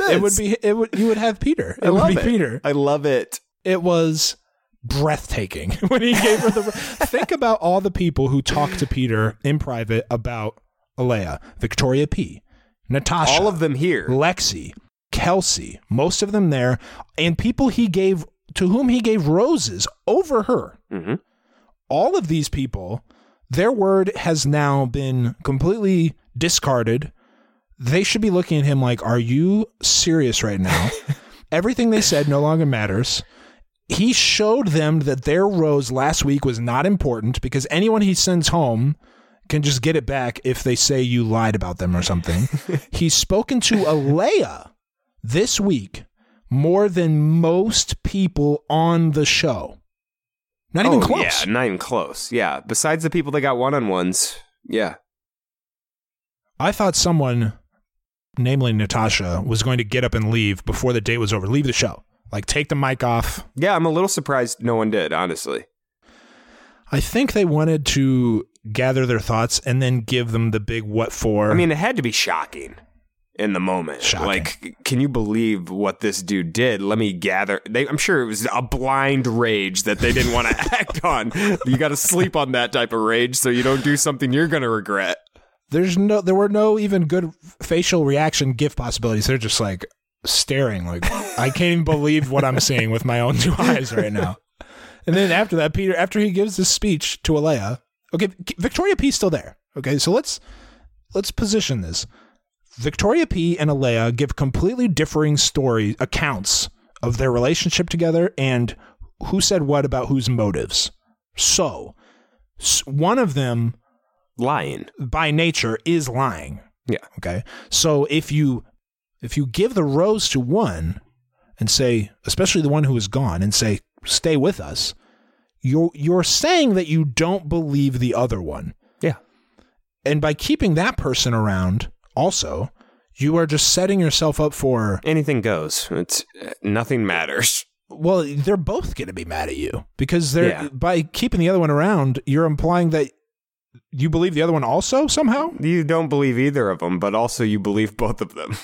you would have Peter. It would be Peter. I love it. It was breathtaking when he gave her the. Think about all the people who talked to Peter in private about Alea, Victoria P, Natasha, all of them here, Lexi, Kelsey, most of them there, and people to whom he gave roses over her. Mm-hmm. All of these people, their word has now been completely discarded. They should be looking at him like, are you serious right now? Everything they said no longer matters. He showed them that their rose last week was not important because anyone he sends home can just get it back if they say you lied about them or something. He's spoken to Alea this week more than most people on the show. Not even close. Yeah, not even close. Yeah, besides the people that got one-on-ones. Yeah. I thought someone, namely Natasha, was going to get up and leave before the date was over. Leave the show. Like, take the mic off. Yeah, I'm a little surprised no one did, honestly. I think they wanted to gather their thoughts and then give them the big what for. I mean, it had to be shocking in the moment. Shocking. Like, can you believe what this dude did? Let me gather. I'm sure it was a blind rage that they didn't want to act on. You got to sleep on that type of rage so you don't do something you're going to regret. There were no even good facial reaction gift possibilities. They're just like staring like, I can't even believe what I'm seeing with my own two eyes right now. And then after that, Peter, after he gives this speech to Alea, okay, Victoria P's still there. Okay, so let's position this. Victoria P and Alea give completely differing accounts of their relationship together and who said what about whose motives. So one of them, lying by nature, is lying. Yeah. Okay. So if you give the rose to one and say, especially the one who is gone, and say, stay with us, you're saying that you don't believe the other one. Yeah. And by keeping that person around, also, you are just setting yourself up for anything goes. It's nothing matters. Well, they're both going to be mad at you because by keeping the other one around, you're implying that you believe the other one also somehow? You don't believe either of them, but also you believe both of them.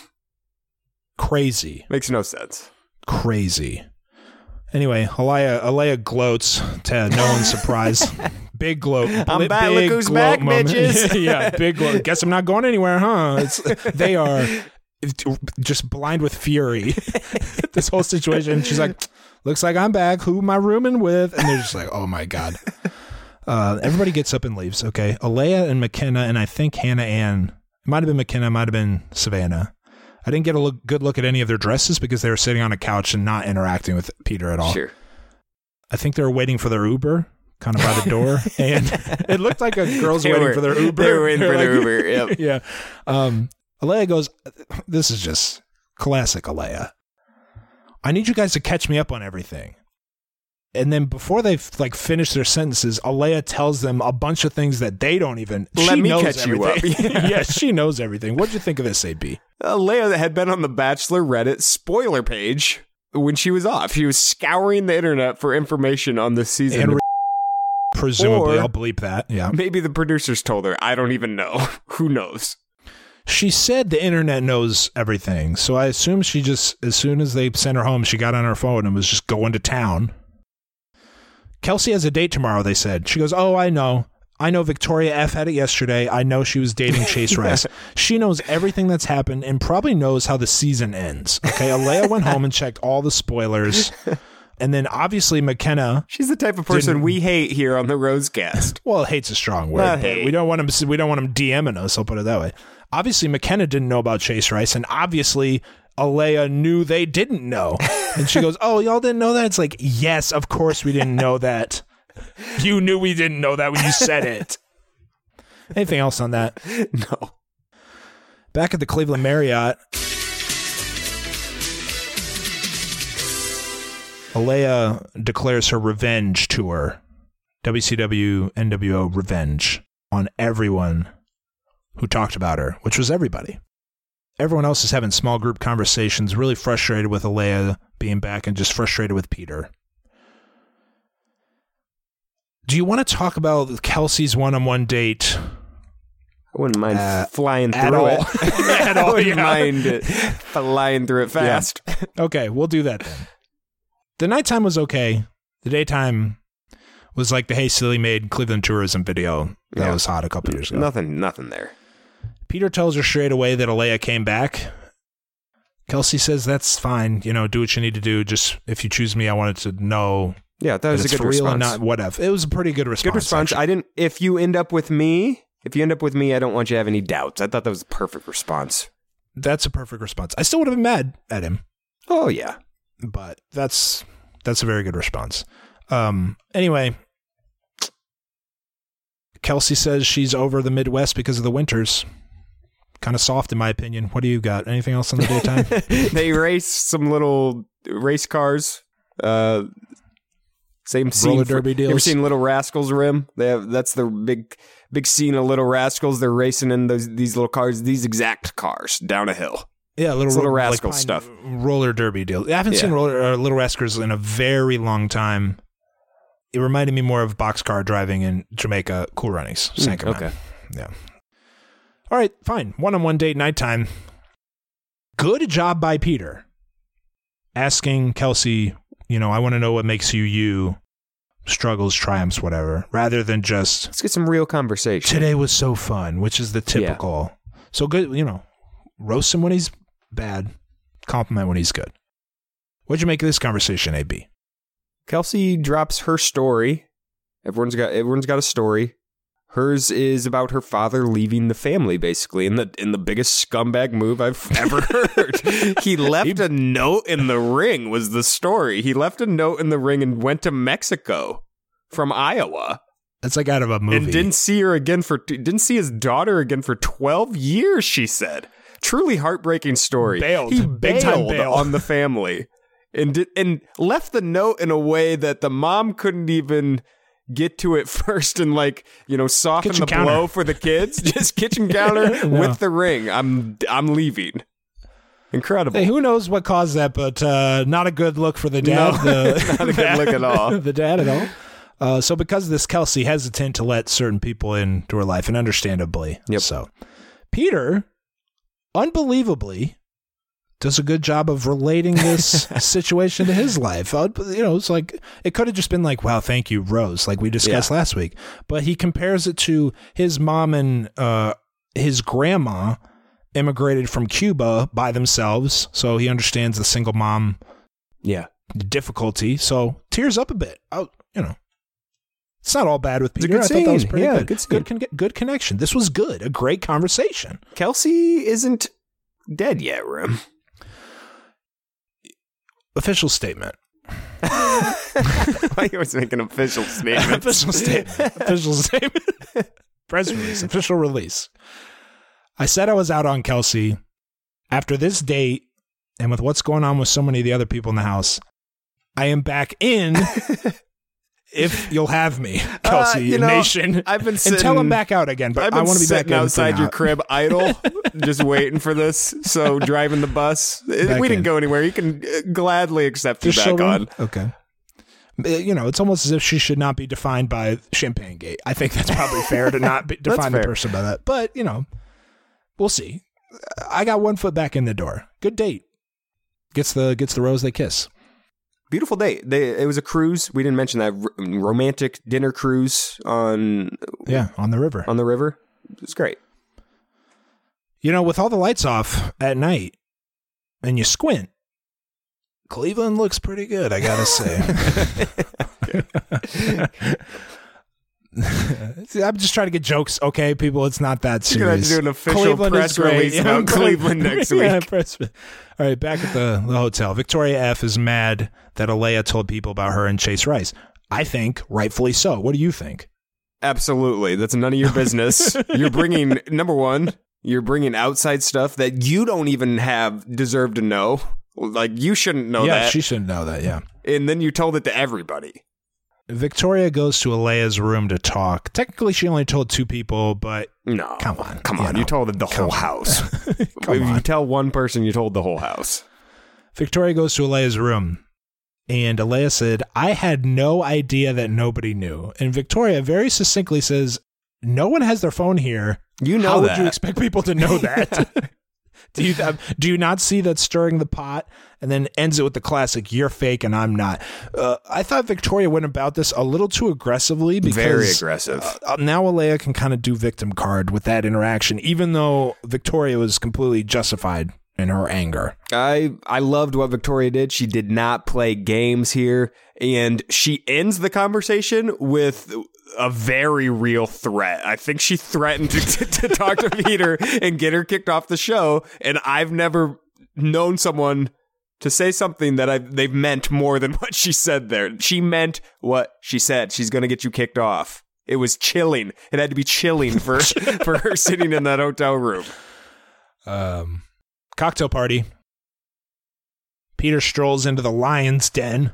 Crazy. Makes no sense. Crazy. Anyway, Alea gloats to no one's surprise. Big gloat. I'm back. Look who's back, bitches. Yeah, big gloat. Guess I'm not going anywhere, huh? They are just blind with fury. This whole situation. She's like, looks like I'm back. Who am I rooming with? And they're just like, oh my God. Everybody gets up and leaves. Okay. Alea and McKenna, and I think Hannah Ann. It might have been McKenna, might have been Savannah. I didn't get a good look at any of their dresses because they were sitting on a couch and not interacting with Peter at all. Sure. I think they were waiting for their Uber, kind of by the door, and it looked like a girl's waiting for their Uber. They were waiting for their Uber, yep. Yeah. Alea goes, this is just classic Alea. I need you guys to catch me up on everything. And then before they finish their sentences, Alea tells them a bunch of things that they don't even. Let me catch you up. Yeah, she knows everything. What'd you think of this, AB? Alea had been on the Bachelor Reddit spoiler page when she was off. She was scouring the internet for information on this season. And presumably, I'll bleep that. Yeah. Maybe the producers told her. I don't even know. Who knows? She said the internet knows everything. So I assume she just, as soon as they sent her home, she got on her phone and was just going to town. Kelsey has a date tomorrow, they said. She goes, oh, I know. I know Victoria F. had it yesterday. I know she was dating Chase Rice. She knows everything that's happened and probably knows how the season ends. Okay, Alea went home and checked all the spoilers. And then obviously McKenna. She's the type of person we hate here on the Rosecast. Well, hate's a strong word. But we don't want him DMing us, I'll put it that way. Obviously McKenna didn't know about Chase Rice, and obviously Alea knew they didn't know. And she goes, oh, y'all didn't know that? It's like, yes, of course we didn't know that. You knew we didn't know that when you said it. Anything else on that? No. Back at the Cleveland Marriott, Alea declares her revenge tour. WCW NWO revenge on everyone who talked about her, which was everybody. Everyone else is having small group conversations, really frustrated with Alea being back and just frustrated with Peter. Do you want to talk about Kelsey's one-on-one date? I wouldn't mind flying through it. At all, I wouldn't mind it flying through it fast. Yeah. Okay, we'll do that then. The nighttime was okay. The daytime was like the Hey Silly made Cleveland tourism video that was hot a couple years ago. Nothing there. Peter tells her straight away that Alea came back. Kelsey says, that's fine. You know, do what you need to do. Just if you choose me, I wanted to know. Yeah, that was a good response. And not whatever. It was a pretty good response. Good response. Actually. If you end up with me, I don't want you to have any doubts. I thought that was a perfect response. That's a perfect response. I still would have been mad at him. Oh, yeah. But that's a very good response. Anyway, Kelsey says she's over the Midwest because of the winters. Kind of soft, in my opinion. What do you got? Anything else on the daytime? They race some little race cars. Same scene. Roller derby deals. Ever seen Little Rascals Rim? That's the big scene of Little Rascals. They're racing in these little cars, these exact cars down a hill. Yeah, Little Rascals stuff. Roller derby deal. I haven't seen Little Rascals in a very long time. It reminded me more of boxcar driving in Jamaica. Cool Runnings. Sankaman. Okay. Yeah. All right, fine. One-on-one date, nighttime. Good job by Peter. Asking Kelsey, I want to know what makes you you, struggles, triumphs, whatever, rather than just... Let's get some real conversation. Today was so fun, which is the typical. Yeah. So good, roast him when he's bad, compliment when he's good. What'd you make of this conversation, AB? Kelsey drops her story. Everyone's got a story. Hers is about her father leaving the family, basically, in the biggest scumbag move I've ever heard. He left a note in the ring, was the story. He left a note in the ring and went to Mexico from Iowa. That's like out of a movie. And didn't see his daughter again for 12 years, she said. Truly heartbreaking story. He bailed on the family and left the note in a way that the mom couldn't even get to it first and soften kitchen the counter. Blow for the kids. Just kitchen counter with the ring. I'm leaving. Incredible. Hey, who knows what caused that, but not a good look for the dad. No, not a good look at all. The dad at all. So because of this, Kelsey hesitant to let certain people into her life, and understandably. Yep. So Peter, unbelievably, does a good job of relating this situation to his life. It's like, it could have just been like, wow, thank you, Rose, like we discussed last week. But he compares it to his mom and his grandma immigrated from Cuba by themselves. So he understands the single mom difficulty. So tears up a bit. It's not all bad with Peter. I thought that was pretty good. Good connection. This was good. A great conversation. Kelsey isn't dead yet, Rim. Official statement. Why you always make an official statement? Official statement. Press release. Official release. I said I was out on Kelsey. After this date, and with what's going on with so many of the other people in the house, I am back in. If you'll have me, Kelsey Nation. I've been sitting, until I'm back out again, but I want to be back in outside your crib, idle, just waiting for this. So driving the bus, we didn't go anywhere. You can gladly accept you back on. Okay. It's almost as if she should not be defined by Champagne Gate. I think that's probably fair to not define the person by that. But we'll see. I got one foot back in the door. Good date. Gets the rose they kiss. Beautiful day. It was a cruise. We didn't mention that romantic dinner cruise on the river. On the river. It was great. With all the lights off at night and you squint, Cleveland looks pretty good, I gotta say. I'm just trying to get jokes, okay, people? It's not that serious. You're going to have to do an official press release about Cleveland next week. All right, back at the hotel. Victoria F. is mad that Alea told people about her and Chase Rice. I think rightfully so. What do you think? Absolutely. That's none of your business. You're bringing, number one, you're bringing outside stuff that you don't even deserve to know. Like, you shouldn't know that. Yeah, she shouldn't know that, yeah. And then you told it to everybody. Victoria goes to Alea's room to talk. Technically, she only told two people, but no, come on. You told the whole house. If you tell one person, you told the whole house. Victoria goes to Alea's room, and Alea said, I had no idea that nobody knew. And Victoria very succinctly says, no one has their phone here. How would you expect people to know that? Do you not see that stirring the pot? And then ends it with the classic, you're fake and I'm not. I thought Victoria went about this a little too aggressively. Because, very aggressive. Now Alea can kind of do victim card with that interaction, even though Victoria was completely justified in her anger. I loved what Victoria did. She did not play games here. And she ends the conversation with a very real threat. I think she threatened to talk to Peter and get her kicked off the show. And I've never known someone to say something that they've meant more than what she said there. She meant what she said. She's going to get you kicked off. It was chilling. It had to be chilling for her sitting in that hotel room. Cocktail party. Peter strolls into the lion's den.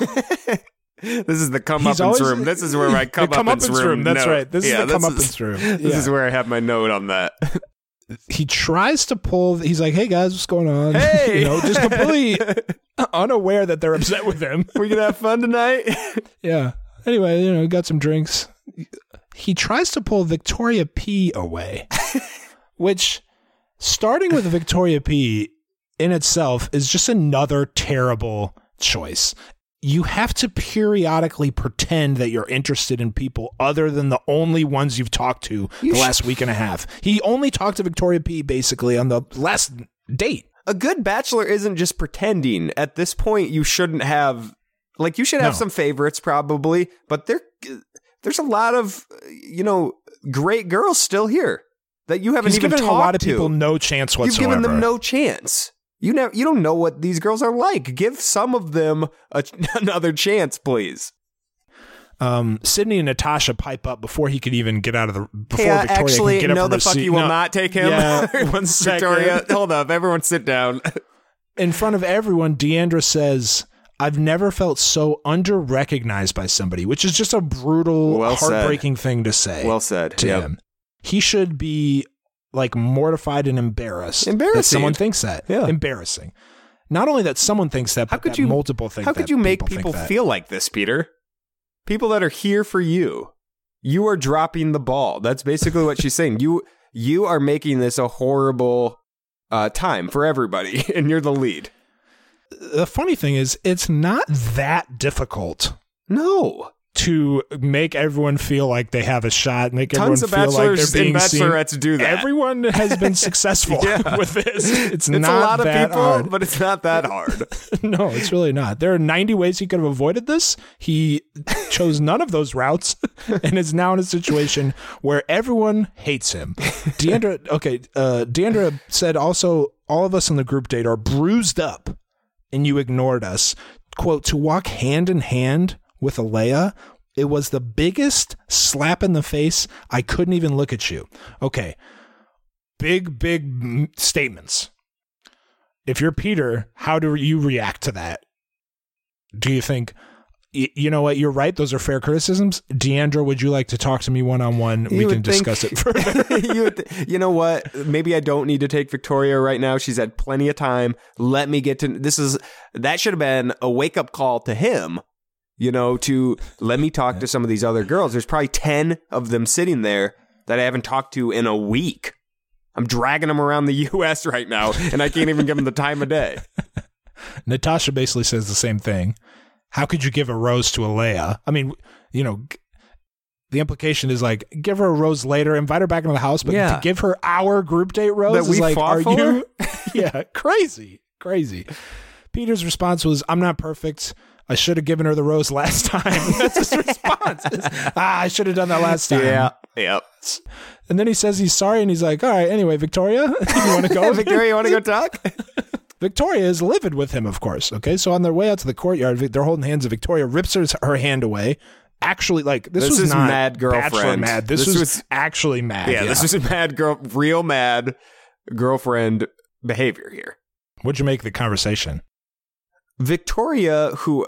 This is the comeuppance room. This is where my comeuppance room. That's right. This is the comeuppance room. This is where I have my note on that. He tries to pull. He's like, "Hey guys, what's going on?" Hey, just completely unaware that they're upset with him. We gonna have fun tonight? Yeah. Anyway, got some drinks. He tries to pull Victoria P away, which, starting with Victoria P in itself, is just another terrible choice. You have to periodically pretend that you're interested in people other than the only ones you've talked to the last week and a half. He only talked to Victoria P basically on the last date. A good bachelor isn't just pretending. At this point, you shouldn't have, you should have some favorites probably, but there's a lot of, great girls still here that you haven't even talked to. He's given a lot of people no chance whatsoever. You've given them no chance. You don't know what these girls are like. Give some of them another chance, please. Sydney and Natasha pipe up before he could even get out of Victoria actually, can get up from his seat. You will not take him. Yeah, 1 second. Victoria, hold up. Everyone sit down. In front of everyone, Deandra says, "I've never felt so under-recognized by somebody," which is just a brutal, heartbreaking thing to say. Well said. To him. He should be mortified and embarrassed that someone thinks that. Yeah. Embarrassing. Not only that someone thinks that, but multiple things. How could you make people feel like this, Peter? People that are here for you. You are dropping the ball. That's basically what she's saying. You are making this a horrible time for everybody, and you're the lead. The funny thing is, it's not that difficult. No. To make everyone feel like they have a shot, make Tons everyone feel like they're being seen. Bachelorettes do that. Everyone has been successful with this. It's not a lot of people, hard. But it's not that hard. No, it's really not. There are 90 ways he could have avoided this. He chose none of those routes and is now in a situation where everyone hates him. Deandra said also, all of us in the group date are bruised up and you ignored us. Quote, to walk hand in hand with Alea, it was the biggest slap in the face. I couldn't even look at you. Okay. Big statements. If you're Peter, how do you react to that? Do you think, you know what, you're right, those are fair criticisms? Deandra, would you like to talk to me one-on-one? We can discuss it further. You know what? Maybe I don't need to take Victoria right now. She's had plenty of time. Let me get to that should have been a wake-up call to him. To let me talk to some of these other girls. There's probably 10 of them sitting there that I haven't talked to in a week. I'm dragging them around the U.S. right now, and I can't even give them the time of day. Natasha basically says the same thing. How could you give a rose to Alea? I mean, the implication is give her a rose later, invite her back into the house, but to give her our group date rose is fought for you? Yeah, crazy. Peter's response was, I'm not perfect. I should have given her the rose last time. That's his response. I should have done that last time. Yeah. Yep. And then he says he's sorry, and he's like, all right, anyway, Victoria, you want to go? Victoria, you want to go talk? Victoria is livid with him, of course. Okay, so on their way out to the courtyard, they're holding hands, and Victoria rips her hand away. Actually, this was not mad girlfriend. Mad. This was actually mad. Yeah, this was a real mad girlfriend behavior here. What'd you make of the conversation? Victoria, who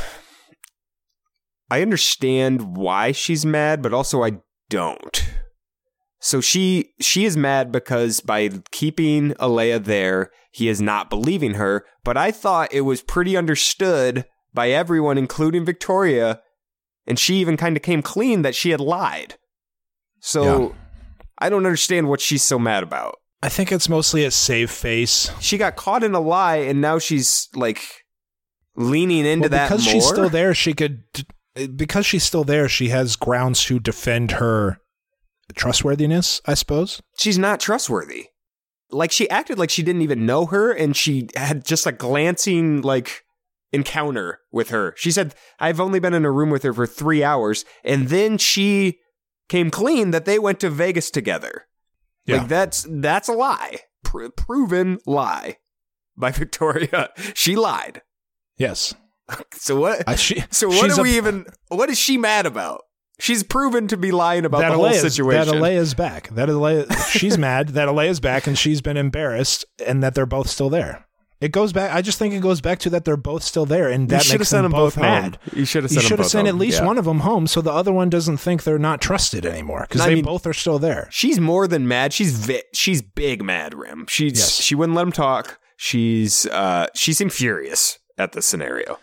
I understand why she's mad, but also I don't. So she is mad because by keeping Alea there, he is not believing her. But I thought it was pretty understood by everyone, including Victoria, and she even kind of came clean that she had lied. So I don't understand what she's so mad about. I think it's mostly a save face. She got caught in a lie, and now she's leaning into that more. Because she's still there, because she's still there, she has grounds to defend her trustworthiness, I suppose. She's not trustworthy. She acted like she didn't even know her, and she had just a glancing, encounter with her. She said, I've only been in a room with her for 3 hours, and then she came clean that they went to Vegas together. Yeah. That's a lie. Proven lie. by Victoria. She lied. Yes. So what? What is she mad about? She's proven to be lying about the whole situation. That Alea's back. She's mad that Alea's back and she's been embarrassed and that they're both still there. It goes back. I just think it goes back to that they're both still there, and that makes them both mad. You should have sent at least one of them home, so the other one doesn't think they're not trusted anymore because they both are still there. She's more than mad. She's big mad, Rim. She wouldn't let him talk. She's furious at the scenario.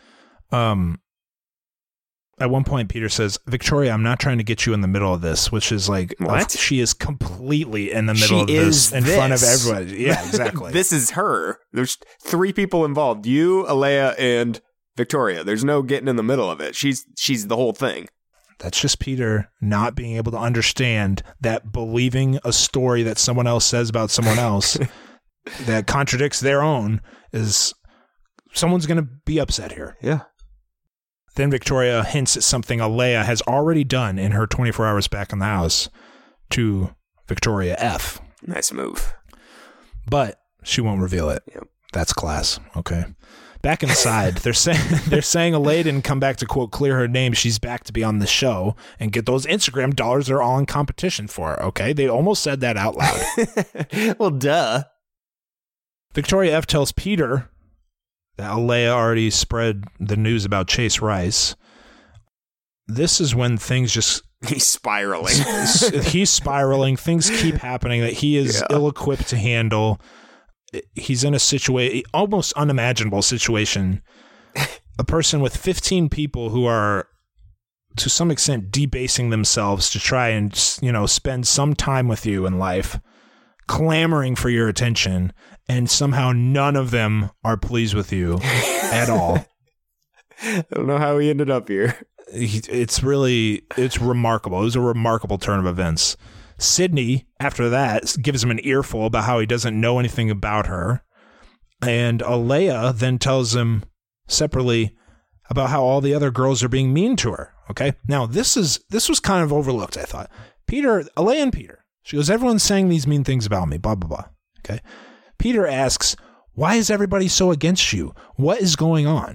At one point, Peter says, Victoria, I'm not trying to get you in the middle of this, which is like, what? She is completely in the middle of this in front of everybody. Yeah, exactly. This is her. There's 3 people involved. You, Alea, and Victoria. There's no getting in the middle of it. She's the whole thing. That's just Peter not being able to understand that believing a story that someone else says about someone else that contradicts their own is someone's going to be upset here. Yeah. Then Victoria hints at something Alea has already done in her 24 hours back in the house to Victoria F. Nice move. But she won't reveal it. Yep. That's class. Okay. Back inside, they're saying Alea didn't come back to, quote, clear her name. She's back to be on the show and get those Instagram dollars they're all in competition for. Okay. They almost said that out loud. Well, duh. Victoria F tells Peter that Alea already spread the news about Chase Rice. This is when things just... He's spiraling. He's spiraling. Things keep happening that he is ill-equipped to handle. He's in a almost unimaginable situation. A person with 15 people who are, to some extent, debasing themselves to try and, spend some time with you in life, clamoring for your attention, and somehow none of them are pleased with you at all. I don't know how he ended up here. It's remarkable. It was a remarkable turn of events. Sydney, after that, gives him an earful about how he doesn't know anything about her. And Alea then tells him separately about how all the other girls are being mean to her. Okay. Now, this was kind of overlooked, I thought. Alea and Peter. She goes, everyone's saying these mean things about me, blah, blah, blah. Okay. Peter asks, why is everybody so against you? What is going on?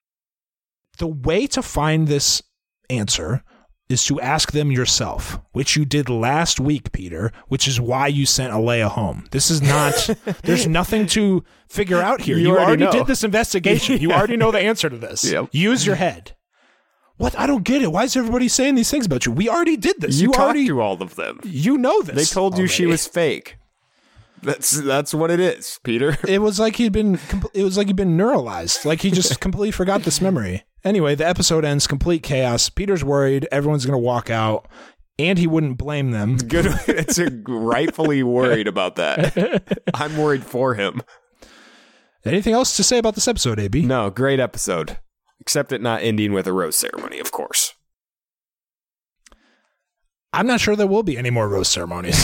The way to find this answer is to ask them yourself, which you did last week, Peter, which is why you sent Alea home. This is not, there's nothing to figure out here. You already did this investigation. You already know the answer to this. Yep. Use your head. What? I don't get it. Why is everybody saying these things about you? We already did this. You talked to all of them. You know this. They told you she was fake. That's what it is, Peter. It was like he'd been neuralized. Like he just completely forgot this memory. Anyway, the episode ends complete chaos. Peter's worried everyone's going to walk out, and he wouldn't blame them. Good. It's rightfully worried about that. I'm worried for him. Anything else to say about this episode, AB? No, great episode. Except it not ending with a rose ceremony, of course. I'm not sure there will be any more rose ceremonies.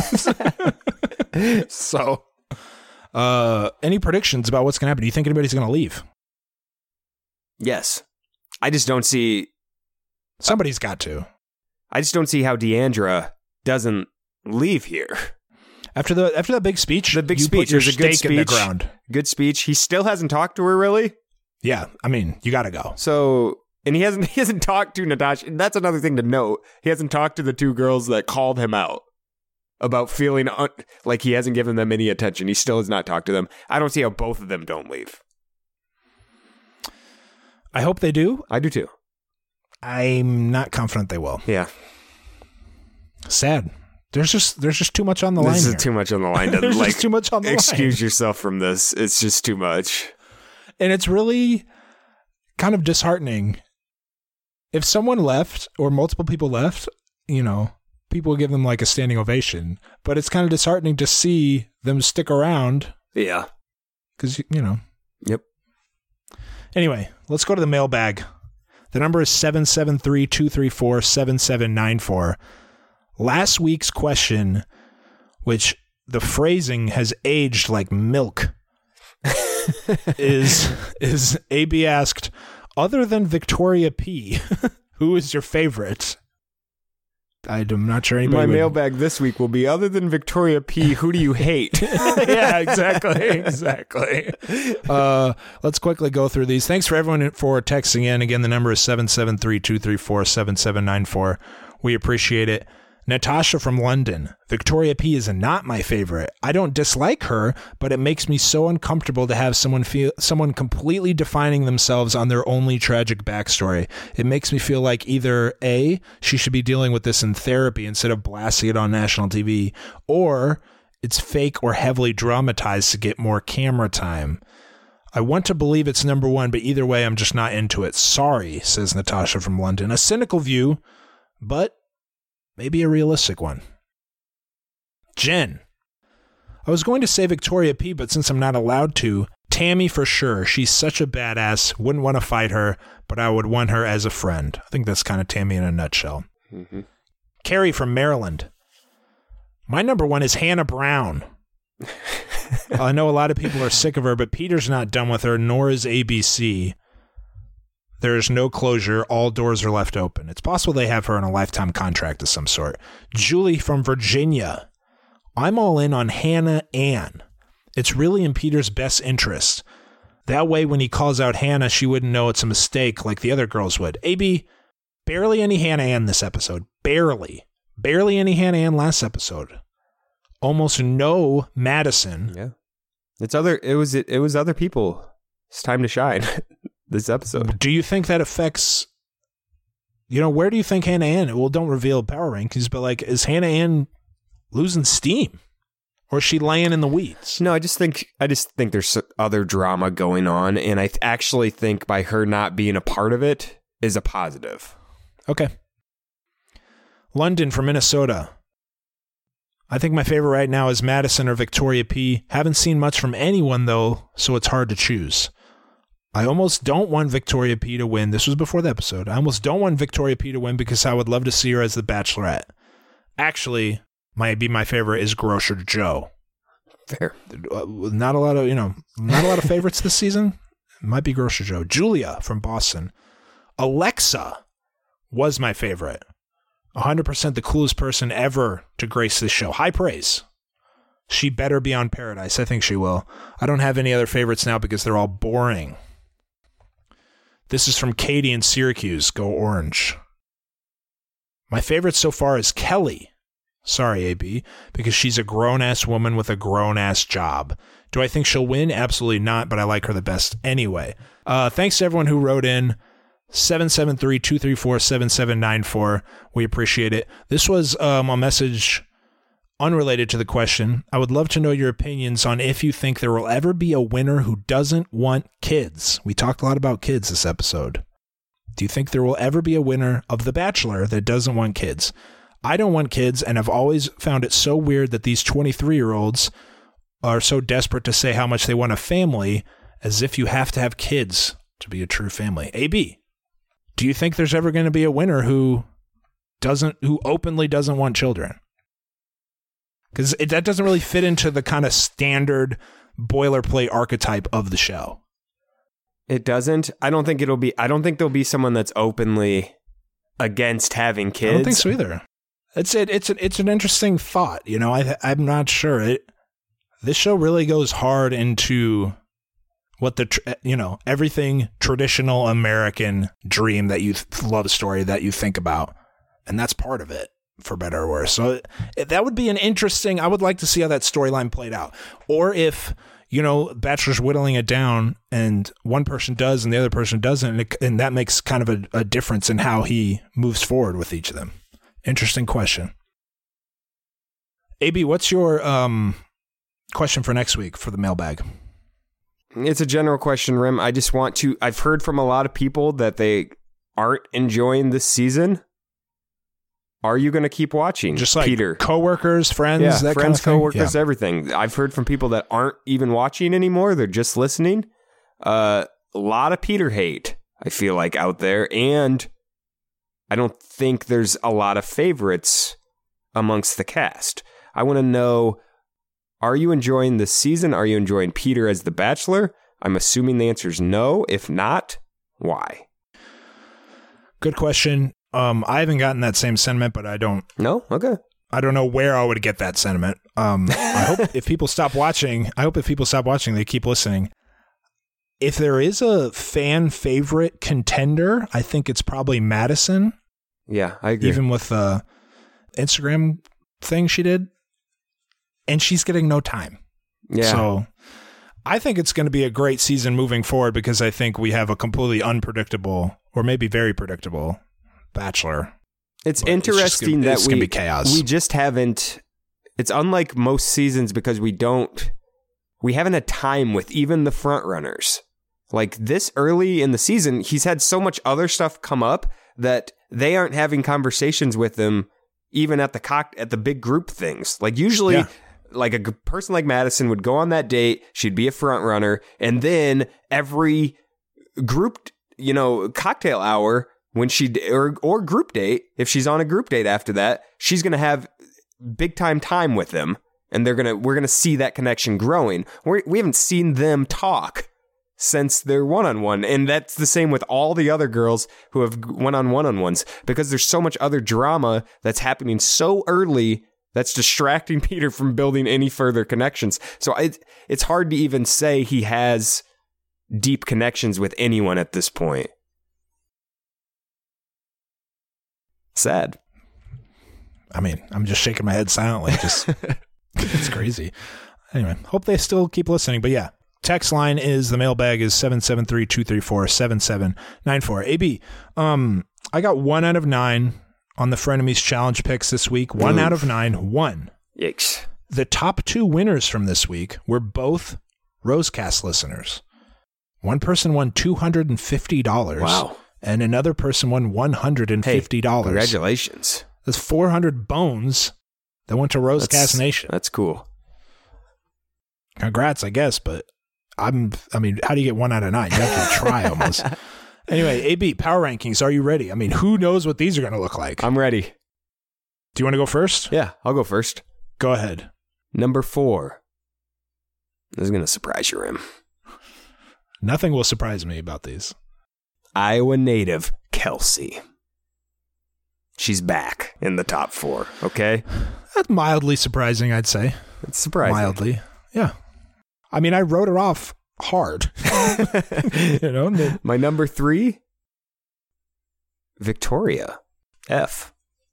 So, any predictions about what's going to happen? Do you think anybody's going to leave? Yes. I just don't see... Somebody's got to. I just don't see how Deandra doesn't leave here. After that big speech, there's a good speech in the ground. Good speech. He still hasn't talked to her, really? Yeah, I mean, you got to go. So, and he hasn't talked to Natasha. And that's another thing to note. He hasn't talked to the 2 girls that called him out about feeling like he hasn't given them any attention. He still has not talked to them. I don't see how both of them don't leave. I hope they do. I do too. I'm not confident they will. Yeah. Sad. There's just too much on the line. This is too much on the line. To, there's just too much on the line. Excuse yourself from this. It's just too much. And it's really kind of disheartening. If someone left or multiple people left, people give them like a standing ovation. But it's kind of disheartening to see them stick around. Yeah. Because, Yep. Anyway, let's go to the mailbag. The number is 773-234-7794. Last week's question, which the phrasing has aged like milk, is AB asked, other than Victoria P, who is your favorite? I'm not sure anybody. My mailbag this week will be, other than Victoria P, who do you hate? Yeah, exactly. Let's quickly go through these. Thanks for everyone for texting in. Again, the number is 773-234-7794. We appreciate it. Natasha from London. Victoria P is not my favorite. I don't dislike her, but it makes me so uncomfortable to have someone completely defining themselves on their only tragic backstory. It makes me feel like either A, she should be dealing with this in therapy instead of blasting it on national TV, or it's fake or heavily dramatized to get more camera time. I want to believe it's number one, but either way, I'm just not into it. Sorry, says Natasha from London. A cynical view, but maybe a realistic one. Jen. I was going to say Victoria P, but since I'm not allowed to, Tammy for sure. She's such a badass. Wouldn't want to fight her, but I would want her as a friend. I think that's kind of Tammy in a nutshell. Mm-hmm. Carrie from Maryland. My number one is Hannah Brown. I know a lot of people are sick of her, but Peter's not done with her, nor is ABC. There is no closure. All doors are left open. It's possible they have her on a lifetime contract of some sort. Julie from Virginia. I'm all in on Hannah Ann. It's really in Peter's best interest. That way, when he calls out Hannah, she wouldn't know it's a mistake like the other girls would. AB, barely any Hannah Ann this episode. Barely. Barely any Hannah Ann last episode. Almost no Madison. Yeah. It was other people. It's time to shine. This episode. Do you think that affects, where do you think Hannah Ann, well, don't reveal power rankings, but like, is Hannah Ann losing steam? Or is she laying in the weeds? No, I just think there's other drama going on, and I actually think by her not being a part of it is a positive. Okay. London from Minnesota. I think my favorite right now is Madison or Victoria P. Haven't seen much from anyone, though, so it's hard to choose. I almost don't want Victoria P to win. This was before the episode. I almost don't want Victoria P to win because I would love to see her as the Bachelorette. Actually, my favorite is Grocer Joe. Fair. Not a lot of favorites this season. It might be Grocer Joe. Julia from Boston. Alexa was my favorite. 100% the coolest person ever to grace this show. High praise. She better be on Paradise. I think she will. I don't have any other favorites now because they're all boring. This is from Katie in Syracuse. Go Orange. My favorite so far is Kelly. Sorry, AB, because she's a grown-ass woman with a grown-ass job. Do I think she'll win? Absolutely not, but I like her the best anyway. Thanks to everyone who wrote in. 773-234-7794. We appreciate it. This was a message unrelated to the question. I would love to know your opinions on if you think there will ever be a winner who doesn't want kids. We talked a lot about kids this episode. Do you think there will ever be a winner of The Bachelor that doesn't want kids? I don't want kids, and I've always found it so weird that these 23-year-olds are so desperate to say how much they want a family, as if you have to have kids to be a true family. AB, do you think there's ever going to be a winner who openly doesn't want children? Because that doesn't really fit into the kind of standard boilerplate archetype of the show. It doesn't. I don't think there'll be someone that's openly against having kids. I don't think so either. It's an interesting thought. I'm not sure. This show really goes hard into what everything traditional American dream that love story that you think about, and that's part of it. For better or worse. So that would be I would like to see how that storyline played out. Or if, Bachelor's whittling it down and one person does and the other person doesn't, and that makes kind of a difference in how he moves forward with each of them. Interesting question. AB, what's your question for next week for the mailbag? It's a general question, Rim. I've heard from a lot of people that they aren't enjoying this season. Are you going to keep watching? Just like Peter? Coworkers, friends, that friends, kind of thing? Coworkers, yeah. Everything. I've heard from people that aren't even watching anymore. They're just listening. A lot of Peter hate, I feel like, out there. And I don't think there's a lot of favorites amongst the cast. I want to know, are you enjoying this season? Are you enjoying Peter as the Bachelor? I'm assuming the answer is no. If not, why? Good question. I haven't gotten that same sentiment, but I don't. No? Okay. I don't know where I would get that sentiment. I hope if people stop watching, they keep listening. If there is a fan favorite contender, I think it's probably Madison. Yeah, I agree. Even with the Instagram thing she did. And she's getting no time. Yeah. So I think it's going to be a great season moving forward because I think we have a completely unpredictable or maybe very predictable Bachelor. It's interesting that it's going to be chaos. We just haven't. It's unlike most seasons because we haven't had time with even the front runners. Like this early in the season, he's had so much other stuff come up that they aren't having conversations with him even at the big group things. Like usually, like a person like Madison would go on that date, she'd be a front runner, and then every group, cocktail hour when or group date, if she's on a group date after that, she's going to have big time with them, and we're going to see that connection growing. We haven't seen them talk since they're one-on-one, and that's the same with all the other girls who have went on one-on-ones because there's so much other drama that's happening so early that's distracting Peter from building any further connections. So it's hard to even say he has deep connections with anyone at this point. Sad. I mean, I'm just shaking my head silently. Just it's crazy. Anyway, hope they still keep listening. But yeah, text line is the mailbag is 773-234-7794. AB, I got 1 out of 9 on the Frenemies Challenge picks this week. 1 out of 9 won. Yikes. The top 2 winners from this week were both Rosecast listeners. One person won $250. Wow. And another person won $150. Hey, congratulations. That's 400 bones that went to Rosecast Nation. That's cool. Congrats, I guess, but how do you get 1 out of 9? You have to try almost. Anyway, AB, power rankings, are you ready? I mean, who knows what these are going to look like? I'm ready. Do you want to go first? Yeah, I'll go first. Go ahead. Number 4. This is going to surprise you, Rim. Nothing will surprise me about these. Iowa native Kelsey. She's back in the top 4, okay? That's mildly surprising, I'd say. It's surprising. Mildly, yeah. I mean, I wrote her off hard. My number 3, Victoria F.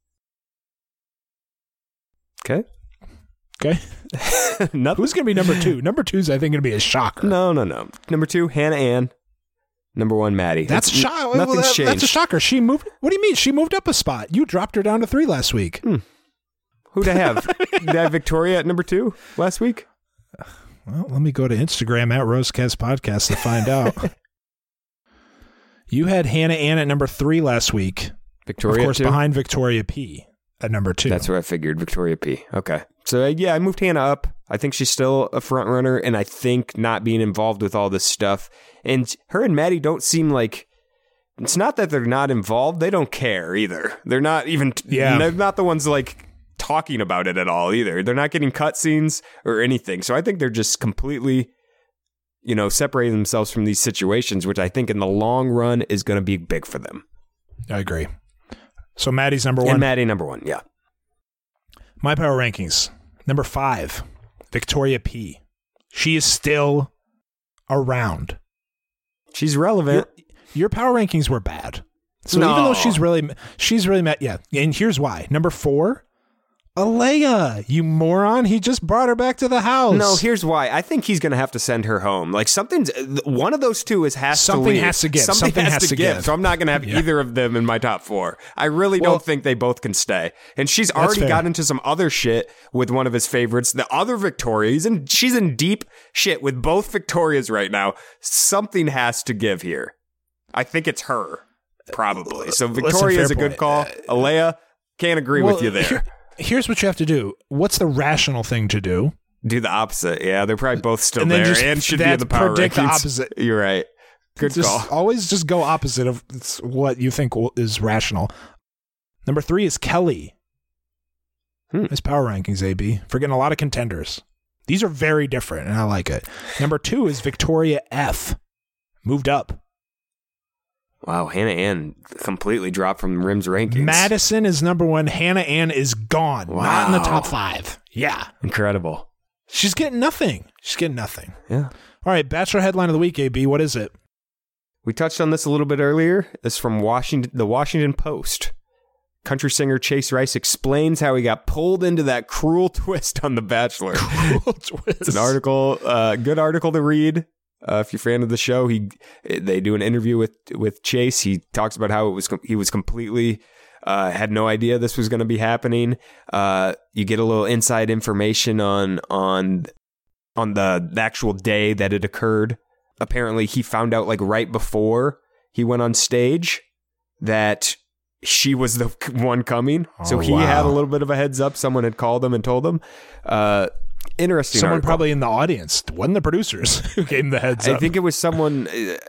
Okay. Nothing. Who's going to be number 2? Number 2 is, I think, going to be a shocker. No. Number 2, Hannah Ann. Number 1, Maddie. That's a shocker. Nothing's changed. That's a shocker. She moved. What do you mean? She moved up a spot. You dropped her down to 3 last week. Who'd I have? Did I have Victoria at number 2 last week? Well, let me go to Instagram at Rosecast Podcast to find out. You had Hannah Ann at number 3 last week. Victoria, of course, 2? behind Victoria P at number 2. That's what I figured, Victoria P. Okay. So, yeah, I moved Hannah up. I think she's still a front runner, and I think not being involved with all this stuff. And her and Maddie don't seem like... It's not that they're not involved. They don't care either. They're not even... They're not the ones, like, talking about it at all either. They're not getting cutscenes or anything. So I think they're just completely, separating themselves from these situations, which I think in the long run is going to be big for them. I agree. So Maddie's number 1. And Maddie number 1, yeah. My power rankings. Number 5, Victoria P. She is still around. She's relevant. Your power rankings were bad. So even though she's really mad. Yeah. And here's why. Number 4, Alea, you moron. He just brought her back to the house. No, here's why. I think he's going to have to send her home. Like one of those two has to leave. Something has to give. Something has to give. So I'm not going to have either of them in my top 4. I really don't think they both can stay. And she's already got into some other shit with one of his favorites, the other Victoria. She's in deep shit with both Victorias right now. Something has to give here. I think it's her, probably. So Victoria is a good call. Alea, can't agree with you there. Here's what you have to do. What's the rational thing to do? Do the opposite. Yeah, they're probably both still there and should be in the power rankings. The opposite. You're right. Good call. Always just go opposite of what you think is rational. Number 3 is Kelly. His power rankings, AB. Forgetting a lot of contenders. These are very different, and I like it. Number 2 is Victoria F. Moved up. Wow, Hannah Ann completely dropped from Rim's rankings. Madison is number 1. Hannah Ann is gone. Wow. Not in the top 5. Yeah. Incredible. She's getting nothing. Yeah. All right, Bachelor headline of the week, AB. What is it? We touched on this a little bit earlier. It's from the Washington Post. Country singer Chase Rice explains how he got pulled into that cruel twist on The Bachelor. Cruel twist. It's an article, good article to read. If you're a fan of the show, they do an interview with Chase. He talks about how he was completely had no idea this was going to be happening. You get a little inside information on the actual day that it occurred. Apparently, he found out like right before he went on stage that she was the one coming. So he had a little bit of a heads up. Someone had called him and told him. Interesting. Someone article. Probably in the audience. Wasn't the producers who gave him the heads up? I think it was someone.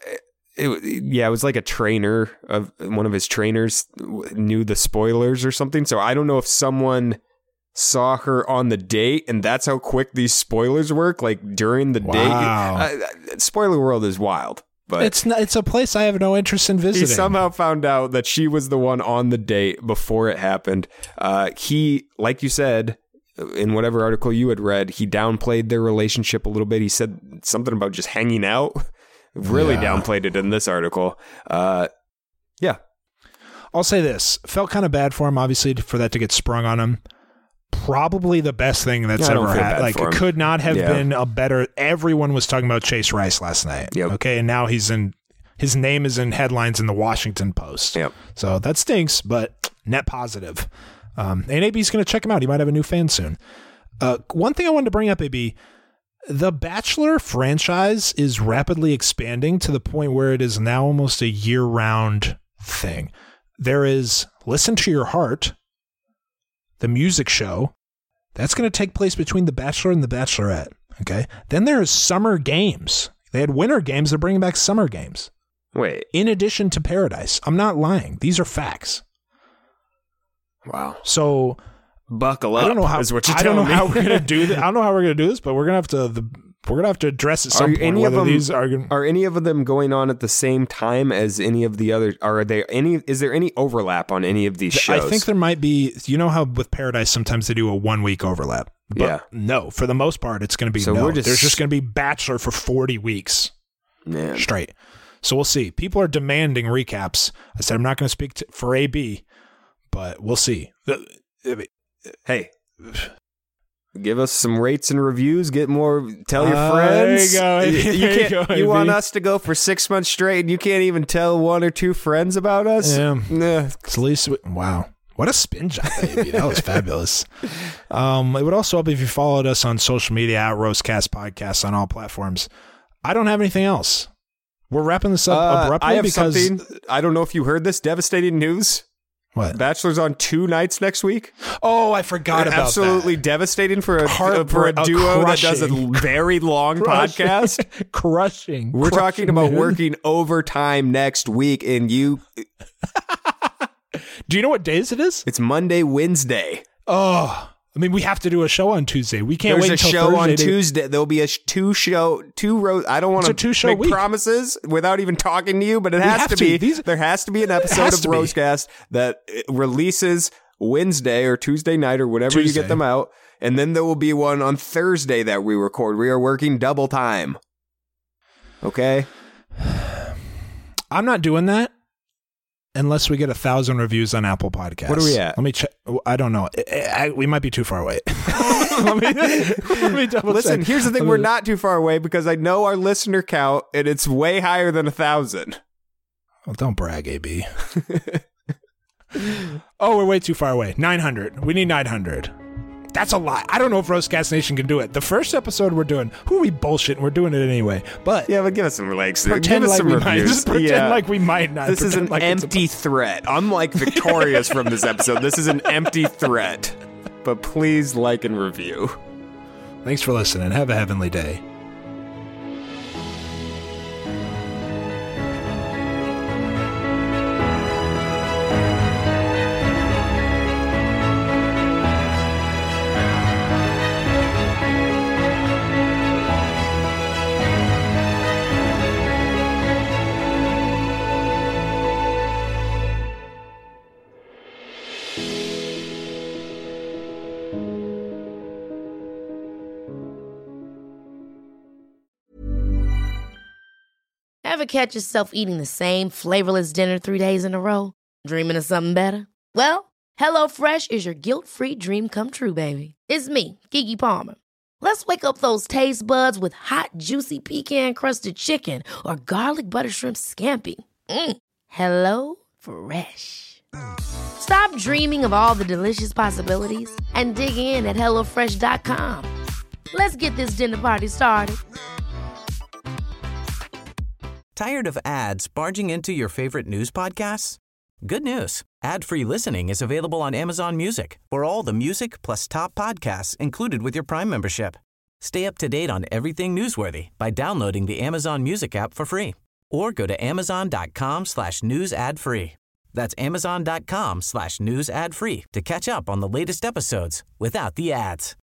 It was like a trainer of one of his trainers knew the spoilers or something. So I don't know if someone saw her on the date and that's how quick these spoilers work. Like during the date, spoiler world is wild. But it's a place I have no interest in visiting. He somehow found out that she was the one on the date before it happened. He, like you said, in whatever article you had read, he downplayed their relationship a little bit. He said something about just hanging out. Really downplayed it in this article. Yeah. I'll say this. Felt kind of bad for him, obviously, for that to get sprung on him. Probably the best thing that's ever happened. Like, it could not have been a better... Everyone was talking about Chase Rice last night. Yep. Okay, and now his name is in headlines in the Washington Post. Yep. So that stinks, but net positive. And AB's going to check him out. He might have a new fan soon. One thing I wanted to bring up, AB, the Bachelor franchise is rapidly expanding to the point where it is now almost a year-round thing. There is Listen to Your Heart, the music show. That's going to take place between The Bachelor and The Bachelorette. Okay. Then there's Summer Games. They had winter games. They're bringing back summer games. Wait. In addition to Paradise. I'm not lying. These are facts. Wow. So buckle up. I don't know how. Is what you're I don't know telling me. how we're gonna do this. I don't know how we're gonna do this, but we're gonna have to address at some point whether these are any of them going on at the same time as any of the other? Is there any overlap on any of these shows? I think there might be. You know how with Paradise sometimes they do a 1 week overlap. But no, for the most part, it's going to be there's just going to be Bachelor for 40 weeks straight. So we'll see. People are demanding recaps. I said I'm not going to speak for AB, but we'll see. Hey, give us some rates and reviews. Get more. Tell your friends. There you go. You want us to go for 6 months straight, and you can't even tell 1 or 2 friends about us? Yeah. Nah. It's at least wow. What a spin job, baby. That was fabulous. It would also help if you followed us on social media at Roastcast Podcast on all platforms. I don't have anything else. We're wrapping this up abruptly I have because something. I don't know if you heard this devastating news. What? Bachelor's on 2 nights next week. Oh, I forgot about Absolutely that. devastating for a duo that does a very long podcast. Crushing. We're talking about working overtime next week, and you... Do you know what days it is? It's Monday, Wednesday. Oh, I mean, we have to do a show on Tuesday. We can't wait until Thursday. There's a show on Tuesday. There'll be a two rows. I don't want to make promises without even talking to you, but it has to be. There has to be an episode of Roastcast that releases Wednesday or Tuesday night or whenever you get them out. And then there will be one on Thursday that we record. We are working double time. Okay? I'm not doing that. Unless we get 1,000 reviews on Apple Podcasts. What are we at? Let me check. I don't know. We might be too far away. let me double Listen, check. Here's the thing. We're not too far away because I know our listener count, and it's way higher than 1,000. Well, don't brag, AB. Oh, we're way too far away. 900. We need 900. That's a lot. I don't know if Roastcast Nation can do it. The first episode we're doing, who are we bullshitting? We're doing it anyway. But yeah, but give us some likes. Pretend give us like some we reviews. might. Just pretend like we might not. This is an empty threat. Unlike Victorious from this episode, this is an empty threat. But please like and review. Thanks for listening. Have a heavenly day. Ever catch yourself eating the same flavorless dinner 3 days in a row? Dreaming of something better? Well, HelloFresh is your guilt-free dream come true, baby. It's me, Keke Palmer. Let's wake up those taste buds with hot, juicy pecan-crusted chicken or garlic butter shrimp scampi. Hello Fresh. Stop dreaming of all the delicious possibilities and dig in at HelloFresh.com. Let's get this dinner party started. Tired of ads barging into your favorite news podcasts? Good news. Ad-free listening is available on Amazon Music for all the music plus top podcasts included with your Prime membership. Stay up to date on everything newsworthy by downloading the Amazon Music app for free or go to amazon.com/news ad free. That's amazon.com/news ad free to catch up on the latest episodes without the ads.